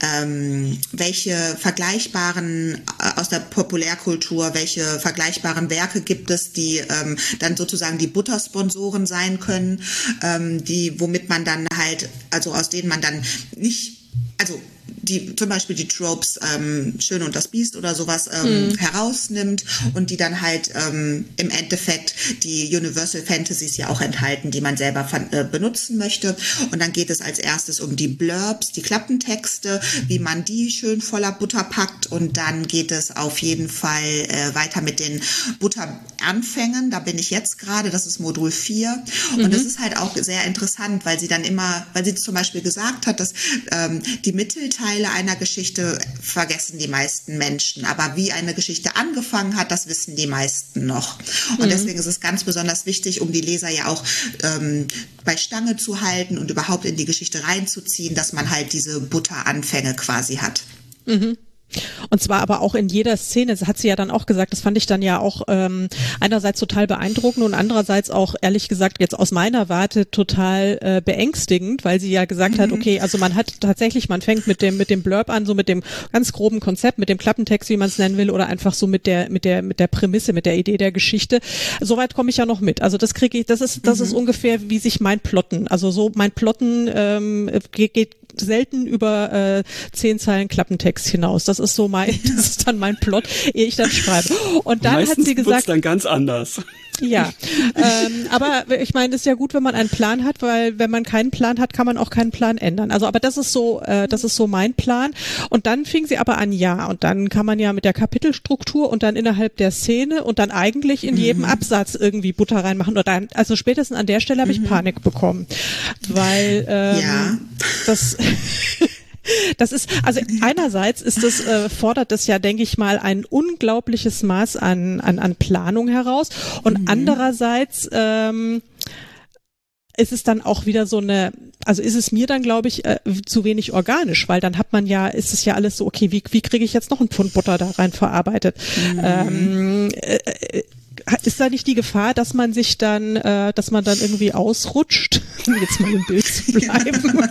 [SPEAKER 4] ähm, welche vergleichbaren äh, aus der Populärkultur, welche vergleichbaren Werke gibt es, die ähm, dann sozusagen die Buttersponsoren sein können, ähm, die, womit man dann halt, also aus denen man dann nicht, also die zum Beispiel die Tropes ähm, Schön und das Biest oder sowas ähm, mhm. herausnimmt und die dann halt ähm, im Endeffekt die Universal Fantasies ja auch enthalten, die man selber äh, benutzen möchte. Und dann geht es als erstes um die Blurbs, die Klappentexte, wie man die schön voller Butter packt, und dann geht es auf jeden Fall äh, weiter mit den Butteranfängen. Da bin ich jetzt gerade, das ist Modul vier. Mhm. Und das ist halt auch sehr interessant, weil sie dann immer, weil sie zum Beispiel gesagt hat, dass ähm, die Mittelteile einer Geschichte vergessen die meisten Menschen, aber wie eine Geschichte angefangen hat, das wissen die meisten noch. Und mhm. deswegen ist es ganz besonders wichtig, um die Leser ja auch ähm, bei Stange zu halten und überhaupt in die Geschichte reinzuziehen, dass man halt diese Butteranfänge quasi hat.
[SPEAKER 2] Mhm. Und zwar aber auch in jeder Szene, das hat sie ja dann auch gesagt, das fand ich dann ja auch ähm, einerseits total beeindruckend und andererseits auch, ehrlich gesagt, jetzt aus meiner Warte total äh, beängstigend, weil sie ja gesagt mhm. hat, okay, also man hat tatsächlich, man fängt mit dem mit dem Blurb an, so mit dem ganz groben Konzept, mit dem Klappentext, wie man es nennen will, oder einfach so mit der mit der mit der Prämisse, mit der Idee der Geschichte. Soweit komme ich ja noch mit. Also das kriege ich, das ist das mhm. ist ungefähr, wie sich mein Plotten, also so mein Plotten ähm, geht, geht selten über äh, zehn Zeilen Klappentext hinaus. Das ist so mein, das ist dann mein Plot, ehe ich dann schreibe. Und dann
[SPEAKER 3] Meistens
[SPEAKER 2] hat sie gesagt,
[SPEAKER 3] dann ganz anders.
[SPEAKER 2] Ja, ähm, aber ich meine, es ist ja gut, wenn man einen Plan hat, weil wenn man keinen Plan hat, kann man auch keinen Plan ändern. Also, aber das ist so, äh, das ist so mein Plan. Und dann fing sie aber an, ja, und dann kann man ja mit der Kapitelstruktur und dann innerhalb der Szene und dann eigentlich in jedem mhm. Absatz irgendwie Butter reinmachen. Oder dann, also spätestens an der Stelle habe ich mhm. Panik bekommen, weil ähm,
[SPEAKER 4] ja.
[SPEAKER 2] das Das ist, also einerseits ist das, äh, fordert das ja, denke ich mal, ein unglaubliches Maß an, an, an Planung heraus. Und mhm. andererseits ähm, ist es dann auch wieder so eine, also ist es mir dann, glaube ich, äh, zu wenig organisch, weil dann hat man ja, ist es ja alles so, okay, wie, wie kriege ich jetzt noch einen Pfund Butter da rein verarbeitet? Mhm. Ähm, äh, äh, ist da nicht die Gefahr, dass man sich dann, äh, dass man dann irgendwie ausrutscht, um jetzt mal im Bild zu bleiben?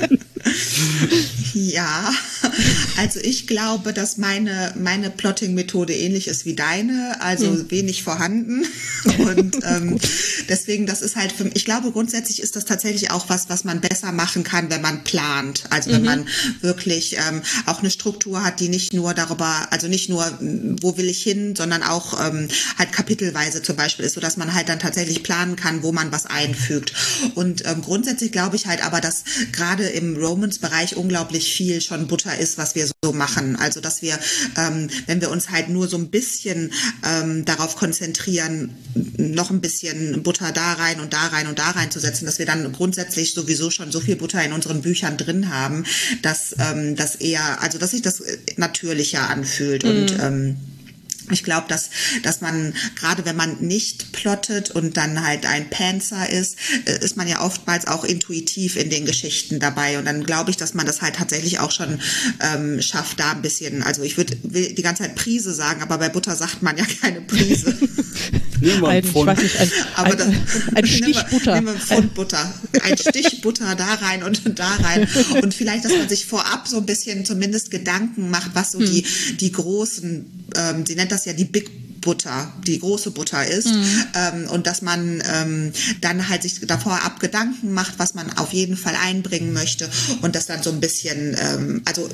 [SPEAKER 4] Ja, also ich glaube, dass meine meine Plotting-Methode ähnlich ist wie deine, also hm. wenig vorhanden, und ähm, deswegen, das ist halt für mich, ich glaube, grundsätzlich ist das tatsächlich auch was, was man besser machen kann, wenn man plant, also wenn mhm. man wirklich ähm, auch eine Struktur hat, die nicht nur darüber, also nicht nur, wo will ich hin, sondern auch ähm, halt kapitelweise zum Beispiel ist, sodass man halt dann tatsächlich planen kann, wo man was einfügt. Und ähm, grundsätzlich glaube ich halt aber, dass gerade im Romance-Bereich unglaublich viel schon Butter ist, was wir so machen. Also dass wir, ähm, wenn wir uns halt nur so ein bisschen ähm, darauf konzentrieren, noch ein bisschen Butter da rein und da rein und da rein zu setzen, dass wir dann grundsätzlich sowieso schon so viel Butter in unseren Büchern drin haben, dass ähm, das eher, also dass sich das natürlicher anfühlt. Mm. Und ähm, ich glaube, dass dass man, gerade wenn man nicht plottet und dann halt ein Pantser ist, ist man ja oftmals auch intuitiv in den Geschichten dabei. Und dann glaube ich, dass man das halt tatsächlich auch schon ähm, schafft, da ein bisschen, also ich würde will die ganze Zeit Prise sagen, aber bei Butter sagt man ja keine Prise.
[SPEAKER 2] Ein, ich weiß nicht, ein, aber ein, das, ein Stich Butter.
[SPEAKER 4] Nehmen wir Pfund Butter. Ein Stich Butter da rein und da rein. Und vielleicht, dass man sich vorab so ein bisschen zumindest Gedanken macht, was so hm. die, die großen, ähm, sie nennt das ja die Big Butter, die große Butter ist, mhm. ähm, und dass man ähm, dann halt sich davor ab Gedanken macht, was man auf jeden Fall einbringen möchte, und das dann so ein bisschen, ähm, also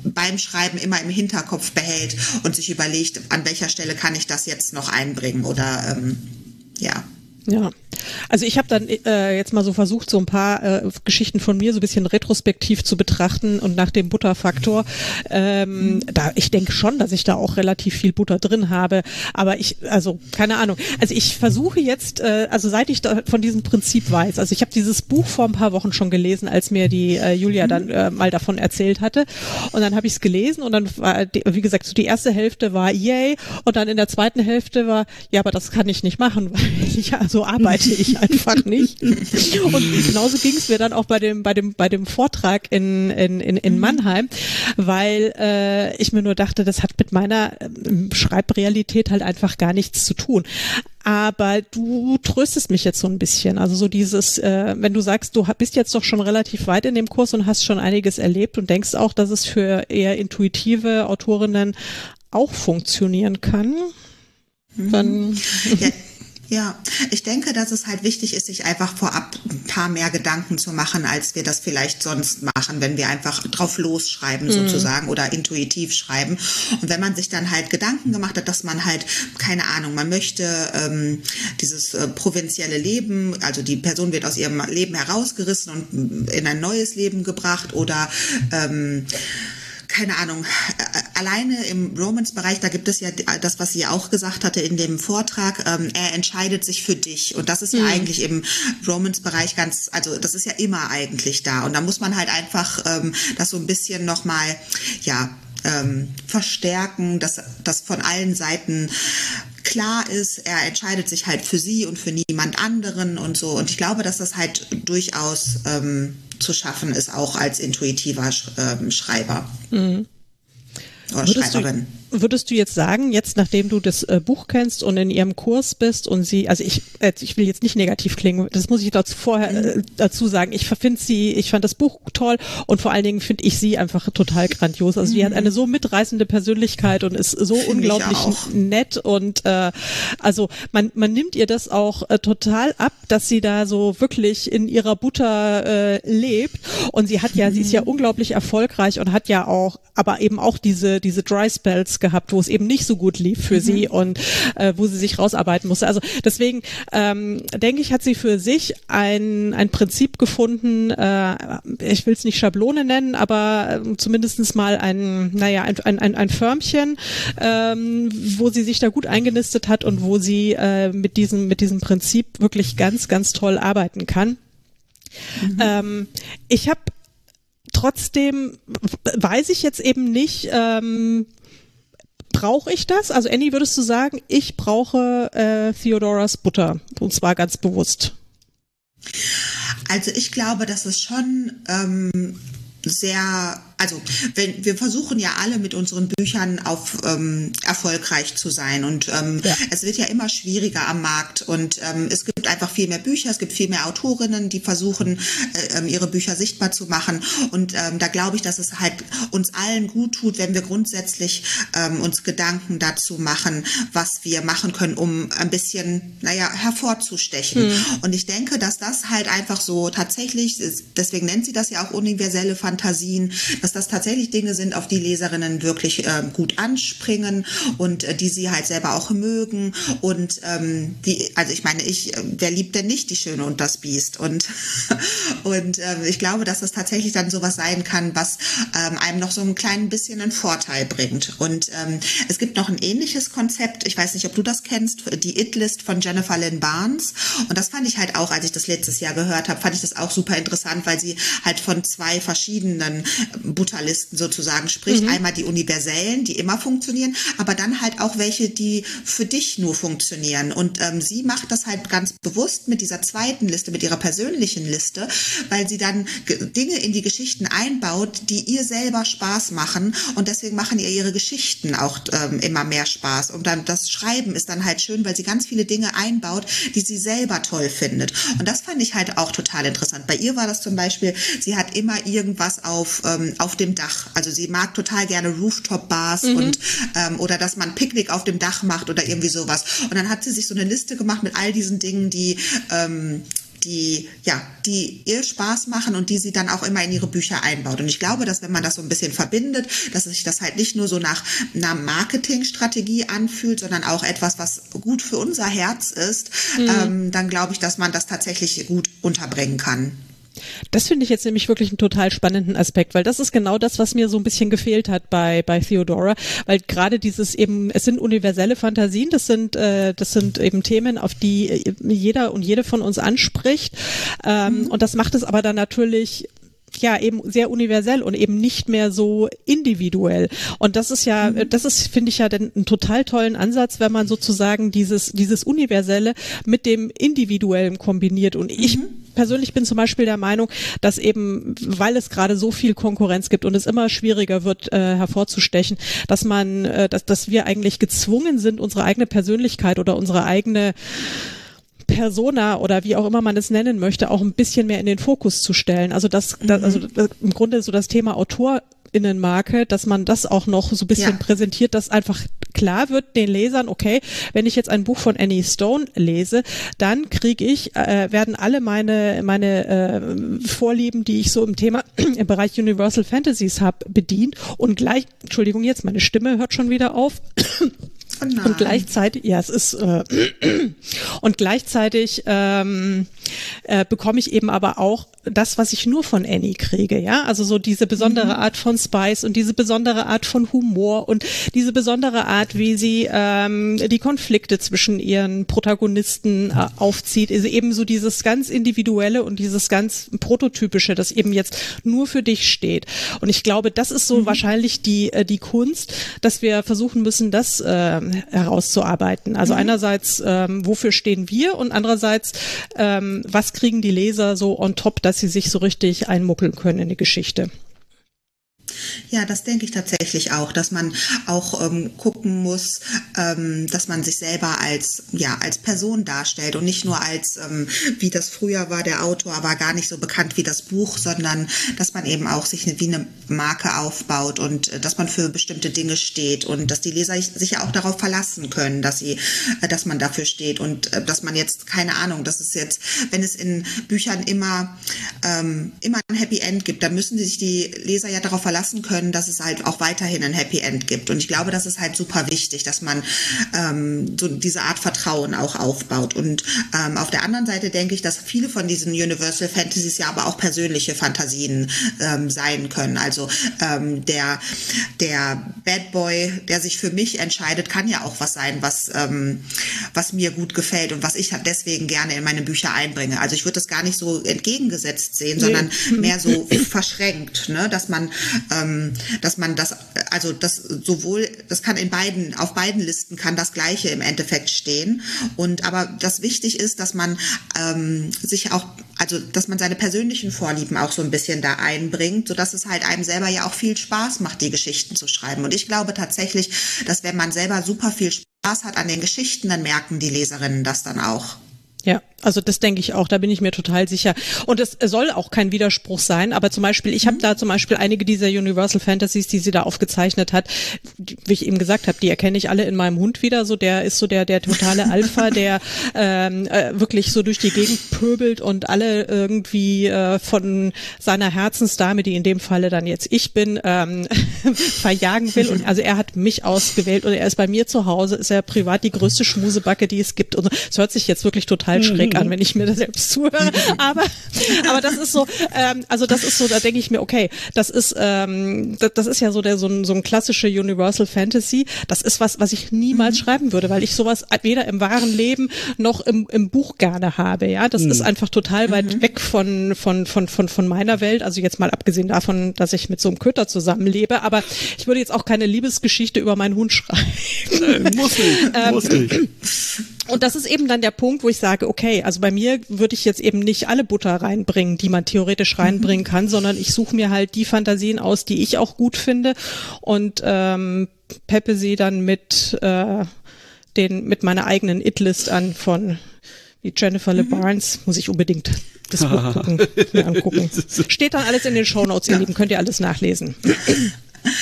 [SPEAKER 4] beim Schreiben immer im Hinterkopf behält und sich überlegt, an welcher Stelle kann ich das jetzt noch einbringen oder ähm, ja.
[SPEAKER 2] Ja, also ich habe dann äh, jetzt mal so versucht, so ein paar äh, Geschichten von mir so ein bisschen retrospektiv zu betrachten und nach dem Butterfaktor. Ähm, da ich denke schon, dass ich da auch relativ viel Butter drin habe, aber ich, also keine Ahnung. Also ich versuche jetzt, äh, also seit ich da von diesem Prinzip weiß, also ich habe dieses Buch vor ein paar Wochen schon gelesen, als mir die äh, Julia dann äh, mal davon erzählt hatte, und dann habe ich es gelesen und dann war, die, wie gesagt, so die erste Hälfte war yay und dann in der zweiten Hälfte war, ja, aber das kann ich nicht machen, weil ich also so arbeite ich einfach nicht. Und genauso ging es mir dann auch bei dem bei dem bei dem Vortrag in in in, in Mannheim, weil äh, ich mir nur dachte, das hat mit meiner äh, Schreibrealität halt einfach gar nichts zu tun. Aber du tröstest mich jetzt so ein bisschen. Also so dieses, äh, wenn du sagst, du bist jetzt doch schon relativ weit in dem Kurs und hast schon einiges erlebt und denkst auch, dass es für eher intuitive Autorinnen auch funktionieren kann, dann
[SPEAKER 4] ja. Ja, ich denke, dass es halt wichtig ist, sich einfach vorab ein paar mehr Gedanken zu machen, als wir das vielleicht sonst machen, wenn wir einfach drauf losschreiben sozusagen mhm. oder intuitiv schreiben. Und wenn man sich dann halt Gedanken gemacht hat, dass man halt, keine Ahnung, man möchte ähm, dieses äh, provinzielle Leben, also die Person wird aus ihrem Leben herausgerissen und in ein neues Leben gebracht oder ähm, keine Ahnung, alleine im Romance-Bereich, da gibt es ja das, was sie auch gesagt hatte in dem Vortrag, ähm, er entscheidet sich für dich. Und das ist ja mhm. eigentlich im Romance-Bereich ganz, also das ist ja immer eigentlich da. Und da muss man halt einfach ähm, das so ein bisschen nochmal, ja, ähm, verstärken, dass das von allen Seiten klar ist, er entscheidet sich halt für sie und für niemand anderen und so. Und ich glaube, dass das halt durchaus ähm, zu schaffen ist, auch als intuitiver ähm, Schreiber. Mhm. Oder
[SPEAKER 2] würdest
[SPEAKER 4] Schreiberin.
[SPEAKER 2] Du, würdest du jetzt sagen, jetzt nachdem du das äh, Buch kennst und in ihrem Kurs bist und sie, also ich, äh, ich will jetzt nicht negativ klingen, das muss ich dazu vorher äh, dazu sagen. Ich finde sie, ich fand das Buch toll und vor allen Dingen finde ich sie einfach total grandios. Also mhm. die hat eine so mitreißende Persönlichkeit und ist so find unglaublich nett und äh, also man man nimmt ihr das auch äh, total ab, dass sie da so wirklich in ihrer Butter äh, lebt und sie hat ja, mhm. sie ist ja unglaublich erfolgreich und hat ja auch, aber eben auch diese diese Dry Spells gehabt, wo es eben nicht so gut lief für mhm. sie und äh, wo sie sich rausarbeiten musste. Also deswegen ähm, denke ich, hat sie für sich ein ein Prinzip gefunden, äh, ich will es nicht Schablone nennen, aber äh, zumindest mal ein, naja, ein, ein, ein, ein Förmchen, ähm, wo sie sich da gut eingenistet hat und wo sie äh, mit diesem mit diesem Prinzip wirklich ganz, ganz toll arbeiten kann. Mhm. Ähm, ich habe trotzdem, weiß ich jetzt eben nicht, ähm, brauche ich das? Also Annie, würdest du sagen, ich brauche äh, Theodoras Butter, und zwar ganz bewusst?
[SPEAKER 4] Also ich glaube, dass es schon ähm, sehr, also wenn wir versuchen ja alle mit unseren Büchern auf ähm, erfolgreich zu sein und ähm, ja. es wird ja immer schwieriger am Markt und ähm, es gibt einfach viel mehr Bücher, es gibt viel mehr Autorinnen, die versuchen äh, ihre Bücher sichtbar zu machen und ähm, da glaube ich, dass es halt uns allen gut tut, wenn wir grundsätzlich ähm, uns Gedanken dazu machen, was wir machen können, um ein bisschen, naja, hervorzustechen. Mhm. Und ich denke, dass das halt einfach so tatsächlich, deswegen nennt sie das ja auch universelle Fantasien, dass das tatsächlich Dinge sind, auf die Leserinnen wirklich äh, gut anspringen und äh, die sie halt selber auch mögen und ähm, die, also ich meine, ich, wer liebt denn nicht die Schöne und das Biest und und äh, ich glaube, dass das tatsächlich dann sowas sein kann, was ähm, einem noch so ein klein bisschen einen Vorteil bringt und ähm, es gibt noch ein ähnliches Konzept, ich weiß nicht, ob du das kennst, die It-List von Jennifer Lynn Barnes und das fand ich halt auch, als ich das letztes Jahr gehört habe, fand ich das auch super interessant, weil sie halt von zwei verschiedenen Butterlisten sozusagen spricht. Mhm. Einmal die universellen, die immer funktionieren, aber dann halt auch welche, die für dich nur funktionieren. Und ähm, sie macht das halt ganz bewusst mit dieser zweiten Liste, mit ihrer persönlichen Liste, weil sie dann G- Dinge in die Geschichten einbaut, die ihr selber Spaß machen und deswegen machen ihr ihre Geschichten auch ähm, immer mehr Spaß. Und dann das Schreiben ist dann halt schön, weil sie ganz viele Dinge einbaut, die sie selber toll findet. Und das fand ich halt auch total interessant. Bei ihr war das zum Beispiel, sie hat immer irgendwas auf ähm, auf dem Dach. Also sie mag total gerne Rooftop-Bars mhm. und ähm, oder dass man Picknick auf dem Dach macht oder irgendwie sowas. Und dann hat sie sich so eine Liste gemacht mit all diesen Dingen, die ähm, die, ja, die ihr Spaß machen und die sie dann auch immer in ihre Bücher einbaut. Und ich glaube, dass wenn man das so ein bisschen verbindet, dass sich das halt nicht nur so nach einer Marketingstrategie anfühlt, sondern auch etwas, was gut für unser Herz ist, mhm. ähm, dann glaube ich, dass man das tatsächlich gut unterbringen kann.
[SPEAKER 2] Das finde ich jetzt nämlich wirklich einen total spannenden Aspekt, weil das ist genau das, was mir so ein bisschen gefehlt hat bei bei Theodora, weil gerade dieses eben, es sind universelle Fantasien, das sind äh, das sind eben Themen, auf die jeder und jede von uns anspricht, ähm, mhm. und das macht es aber dann natürlich ja eben sehr universell und eben nicht mehr so individuell. Und das ist ja, mhm. das ist, finde ich ja den, einen total tollen Ansatz, wenn man sozusagen dieses dieses Universelle mit dem Individuellen kombiniert. Und ich mhm. persönlich bin zum Beispiel der Meinung, dass eben, weil es gerade so viel Konkurrenz gibt und es immer schwieriger wird, äh, hervorzustechen, dass man, äh, dass dass wir eigentlich gezwungen sind, unsere eigene Persönlichkeit oder unsere eigene Persona oder wie auch immer man es nennen möchte, auch ein bisschen mehr in den Fokus zu stellen. Also das, mhm. das also das, im Grunde so das Thema AutorInnenmarke, dass man das auch noch so ein bisschen ja. präsentiert, dass einfach klar wird den Lesern, okay, wenn ich jetzt ein Buch von Annie Stone lese, dann kriege ich, äh, werden alle meine meine äh, Vorlieben, die ich so im Thema, im Bereich Universal Fantasies habe, bedient und gleich, Entschuldigung, jetzt meine Stimme hört schon wieder auf.
[SPEAKER 4] Oh
[SPEAKER 2] und gleichzeitig, ja, es ist äh, und gleichzeitig ähm, äh, bekomme ich eben aber auch das, was ich nur von Annie kriege, ja, also so diese besondere mhm. Art von Spice und diese besondere Art von Humor und diese besondere Art, wie sie ähm, die Konflikte zwischen ihren Protagonisten äh, aufzieht, ist eben so dieses ganz Individuelle und dieses ganz Prototypische, das eben jetzt nur für dich steht. Und ich glaube, das ist so mhm. wahrscheinlich die äh, die Kunst, dass wir versuchen müssen, das äh, herauszuarbeiten. Also mhm. einerseits, ähm, wofür stehen wir und andererseits, ähm, was kriegen die Leser so on top, dass sie sich so richtig einmuckeln können in die Geschichte.
[SPEAKER 4] Ja, das denke ich tatsächlich auch, dass man auch ähm, gucken muss, ähm, dass man sich selber als ja als Person darstellt und nicht nur als, ähm, wie das früher war, der Autor war gar nicht so bekannt wie das Buch, sondern dass man eben auch sich wie eine Marke aufbaut und äh, dass man für bestimmte Dinge steht und dass die Leser sich ja auch darauf verlassen können, dass sie, äh, dass man dafür steht und äh, dass man jetzt, keine Ahnung, dass es jetzt, wenn es in Büchern immer, ähm, immer ein Happy End gibt, dann müssen sich die Leser ja darauf verlassen können, dass es halt auch weiterhin ein Happy End gibt. Und ich glaube, das ist halt super wichtig, dass man ähm, so diese Art Vertrauen auch aufbaut. Und ähm, auf der anderen Seite denke ich, dass viele von diesen Universal Fantasies ja aber auch persönliche Fantasien ähm, sein können. Also ähm, der, der Bad Boy, der sich für mich entscheidet, kann ja auch was sein, was, ähm, was mir gut gefällt und was ich deswegen gerne in meine Bücher einbringe. Also ich würde das gar nicht so entgegengesetzt sehen, sondern nee. mehr so verschränkt, ne? Dass man ähm, dass man das, also das sowohl, das kann in beiden, auf beiden Listen kann das Gleiche im Endeffekt stehen. Und aber das wichtig ist, dass man ähm, sich auch, also dass man seine persönlichen Vorlieben auch so ein bisschen da einbringt, sodass es halt einem selber ja auch viel Spaß macht, die Geschichten zu schreiben. Und ich glaube tatsächlich, dass wenn man selber super viel Spaß hat an den Geschichten, dann merken die Leserinnen das dann auch.
[SPEAKER 2] Ja, also das denke ich auch, da bin ich mir total sicher. Und es soll auch kein Widerspruch sein, aber zum Beispiel, ich mhm. habe da zum Beispiel einige dieser Universal Fantasies, die sie da aufgezeichnet hat, die, wie ich eben gesagt habe, die erkenne ich alle in meinem Hund wieder. So, der ist so der der totale Alpha, der ähm, äh, wirklich so durch die Gegend pöbelt und alle irgendwie äh, von seiner Herzensdame, die in dem Falle dann jetzt ich bin, ähm, verjagen will. Und also er hat mich ausgewählt und er ist bei mir zu Hause, ist er privat die größte Schmusebacke, die es gibt. Und es hört sich jetzt wirklich total schräg an, wenn ich mir das selbst zuhöre, aber aber das ist so, ähm, also das ist so, da denke ich mir, okay, das ist ähm, das, das ist ja so der so ein so ein klassische Universal Fantasy, das ist was, was ich niemals mhm. schreiben würde, weil ich sowas weder im wahren Leben noch im im Buch gerne habe, ja, das mhm. ist einfach total weit mhm. weg von von von von von meiner Welt, also jetzt mal abgesehen davon, dass ich mit so einem Köter zusammenlebe, aber ich würde jetzt auch keine Liebesgeschichte über meinen Hund schreiben.
[SPEAKER 3] Äh, muss nicht, ähm, muss nicht.
[SPEAKER 2] Und das ist eben dann der Punkt, wo ich sage, okay, also bei mir würde ich jetzt eben nicht alle Butter reinbringen, die man theoretisch reinbringen kann, sondern ich suche mir halt die Fantasien aus, die ich auch gut finde und ähm, peppe sie dann mit äh, den mit meiner eigenen It-List an von wie Jennifer mhm. LeBarnes, muss ich unbedingt das Buch gucken, mir angucken. Steht dann alles in den Shownotes, ihr ja. Lieben, könnt ihr alles nachlesen.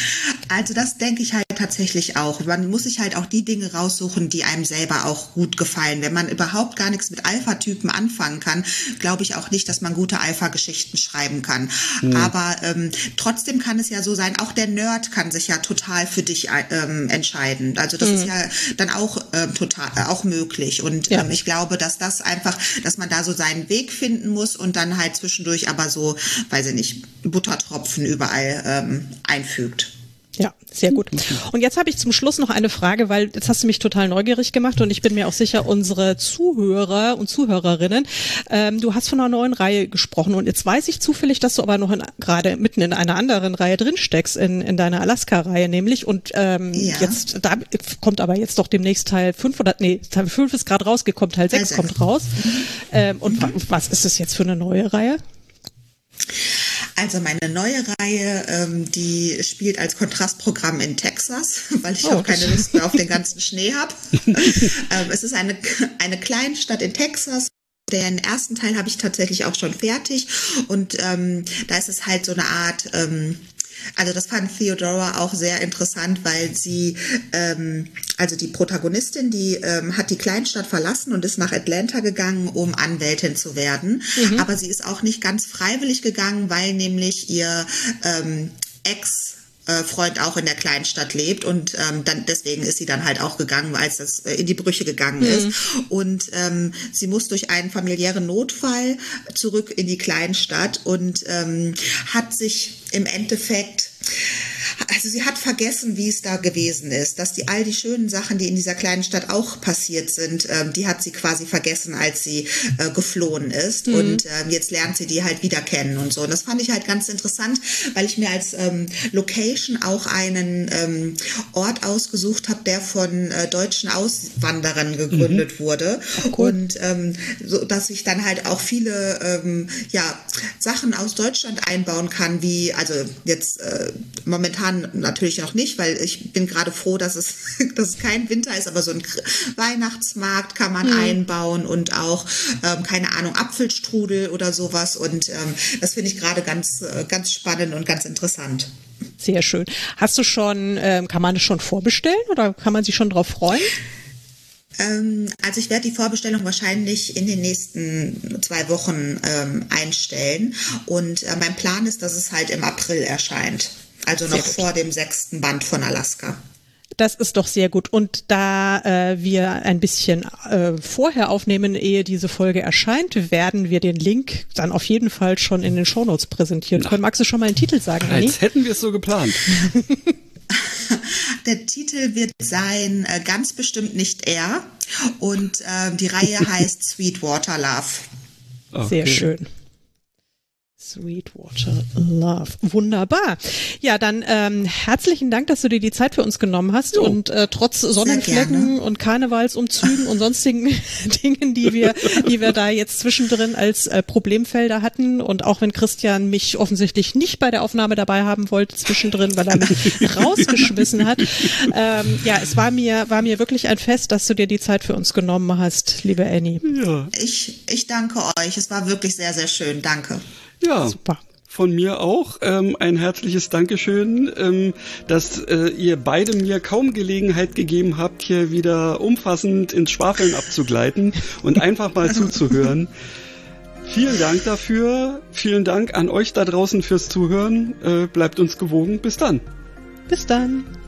[SPEAKER 4] Also das denke ich halt tatsächlich auch. Man muss sich halt auch die Dinge raussuchen, die einem selber auch gut gefallen. Wenn man überhaupt gar nichts mit Alpha-Typen anfangen kann, glaube ich auch nicht, dass man gute Alpha-Geschichten schreiben kann. Hm. Aber ähm, trotzdem kann es ja so sein, auch der Nerd kann sich ja total für dich ähm, entscheiden. Also das hm. ist ja dann auch ähm, total äh, auch möglich. Und ja. ähm, ich glaube, dass das einfach, dass man da so seinen Weg finden muss und dann halt zwischendurch aber so, weiß ich nicht, Buttertropfen überall ähm, einfügt.
[SPEAKER 2] Ja, sehr gut. Und jetzt habe ich zum Schluss noch eine Frage, weil jetzt hast du mich total neugierig gemacht und ich bin mir auch sicher, unsere Zuhörer und Zuhörerinnen, ähm, du hast von einer neuen Reihe gesprochen und jetzt weiß ich zufällig, dass du aber noch in, gerade mitten in einer anderen Reihe drin steckst, in, in deiner Alaska-Reihe nämlich und ähm, ja. jetzt, da kommt aber jetzt doch demnächst Teil fünf oder, nee, Teil fünf ist gerade rausgekommen, Teil sechs also. kommt raus. Ähm, und mhm. was ist das jetzt für eine neue Reihe?
[SPEAKER 4] Also meine neue Reihe, ähm, die spielt als Kontrastprogramm in Texas, weil ich oh, auch keine Lust mehr auf den ganzen Schnee habe. ähm, es ist eine, eine Kleinstadt in Texas. Den ersten Teil habe ich tatsächlich auch schon fertig und ähm, da ist es halt so eine Art... Ähm, Also das fand Theodora auch sehr interessant, weil sie, ähm, also die Protagonistin, die ähm, hat die Kleinstadt verlassen und ist nach Atlanta gegangen, um Anwältin zu werden. Mhm. Aber sie ist auch nicht ganz freiwillig gegangen, weil nämlich ihr ähm, Ex Freund auch in der Kleinstadt lebt und ähm, dann deswegen ist sie dann halt auch gegangen, als das äh, in die Brüche gegangen mhm. ist. Und ähm, sie muss durch einen familiären Notfall zurück in die Kleinstadt und ähm, hat sich im Endeffekt, also sie hat vergessen, wie es da gewesen ist, dass die all die schönen Sachen, die in dieser kleinen Stadt auch passiert sind, ähm, die hat sie quasi vergessen, als sie äh, geflohen ist. Mhm. Und ähm, jetzt lernt sie die halt wieder kennen und so. Und das fand ich halt ganz interessant, weil ich mir als ähm, Location auch einen ähm, Ort ausgesucht habe, der von äh, deutschen Auswanderern gegründet mhm. wurde. Cool. Und ähm, so, dass ich dann halt auch viele ähm, ja, Sachen aus Deutschland einbauen kann, wie, also jetzt äh, momentan natürlich noch nicht, weil ich bin gerade froh, dass es, dass es kein Winter ist, aber so ein Weihnachtsmarkt kann man mhm. einbauen und auch, ähm, keine Ahnung, Apfelstrudel oder sowas und ähm, das finde ich gerade ganz, äh, ganz spannend und ganz interessant.
[SPEAKER 2] Sehr schön. Hast du schon, ähm, kann man das schon vorbestellen oder kann man sich schon drauf freuen?
[SPEAKER 4] Also ich werde die Vorbestellung wahrscheinlich in den nächsten zwei Wochen ähm, einstellen und äh, mein Plan ist, dass es halt im April erscheint. Also noch vor dem sechsten Band von Alaska.
[SPEAKER 2] Das ist doch sehr gut. Und da äh, wir ein bisschen äh, vorher aufnehmen, ehe diese Folge erscheint, werden wir den Link dann auf jeden Fall schon in den Shownotes präsentieren können. Magst du schon mal einen Titel sagen, Anni?
[SPEAKER 3] Als hätten wir es so geplant.
[SPEAKER 4] Der Titel wird sein, äh, ganz bestimmt nicht er. Und äh, die Reihe heißt Sweetwater Love.
[SPEAKER 2] Okay. Sehr schön. Sweetwater Love. Wunderbar. Ja, dann ähm, herzlichen Dank, dass du dir die Zeit für uns genommen hast oh. und äh, trotz Sonnenflecken und Karnevalsumzügen und sonstigen Dingen, die wir, die wir da jetzt zwischendrin als äh, Problemfelder hatten und auch wenn Christian mich offensichtlich nicht bei der Aufnahme dabei haben wollte zwischendrin, weil er mich rausgeschmissen hat. Ähm, ja, es war mir, war mir wirklich ein Fest, dass du dir die Zeit für uns genommen hast, liebe Annie.
[SPEAKER 3] Ja.
[SPEAKER 4] Ich, ich danke euch. Es war wirklich sehr, sehr schön. Danke.
[SPEAKER 3] Ja, super. Von mir auch ähm, ein herzliches Dankeschön, ähm, dass äh, ihr beide mir kaum Gelegenheit gegeben habt, hier wieder umfassend ins Schwafeln abzugleiten und einfach mal zuzuhören. Vielen Dank dafür. Vielen Dank an euch da draußen fürs Zuhören. Äh, bleibt uns gewogen. Bis dann.
[SPEAKER 2] Bis dann.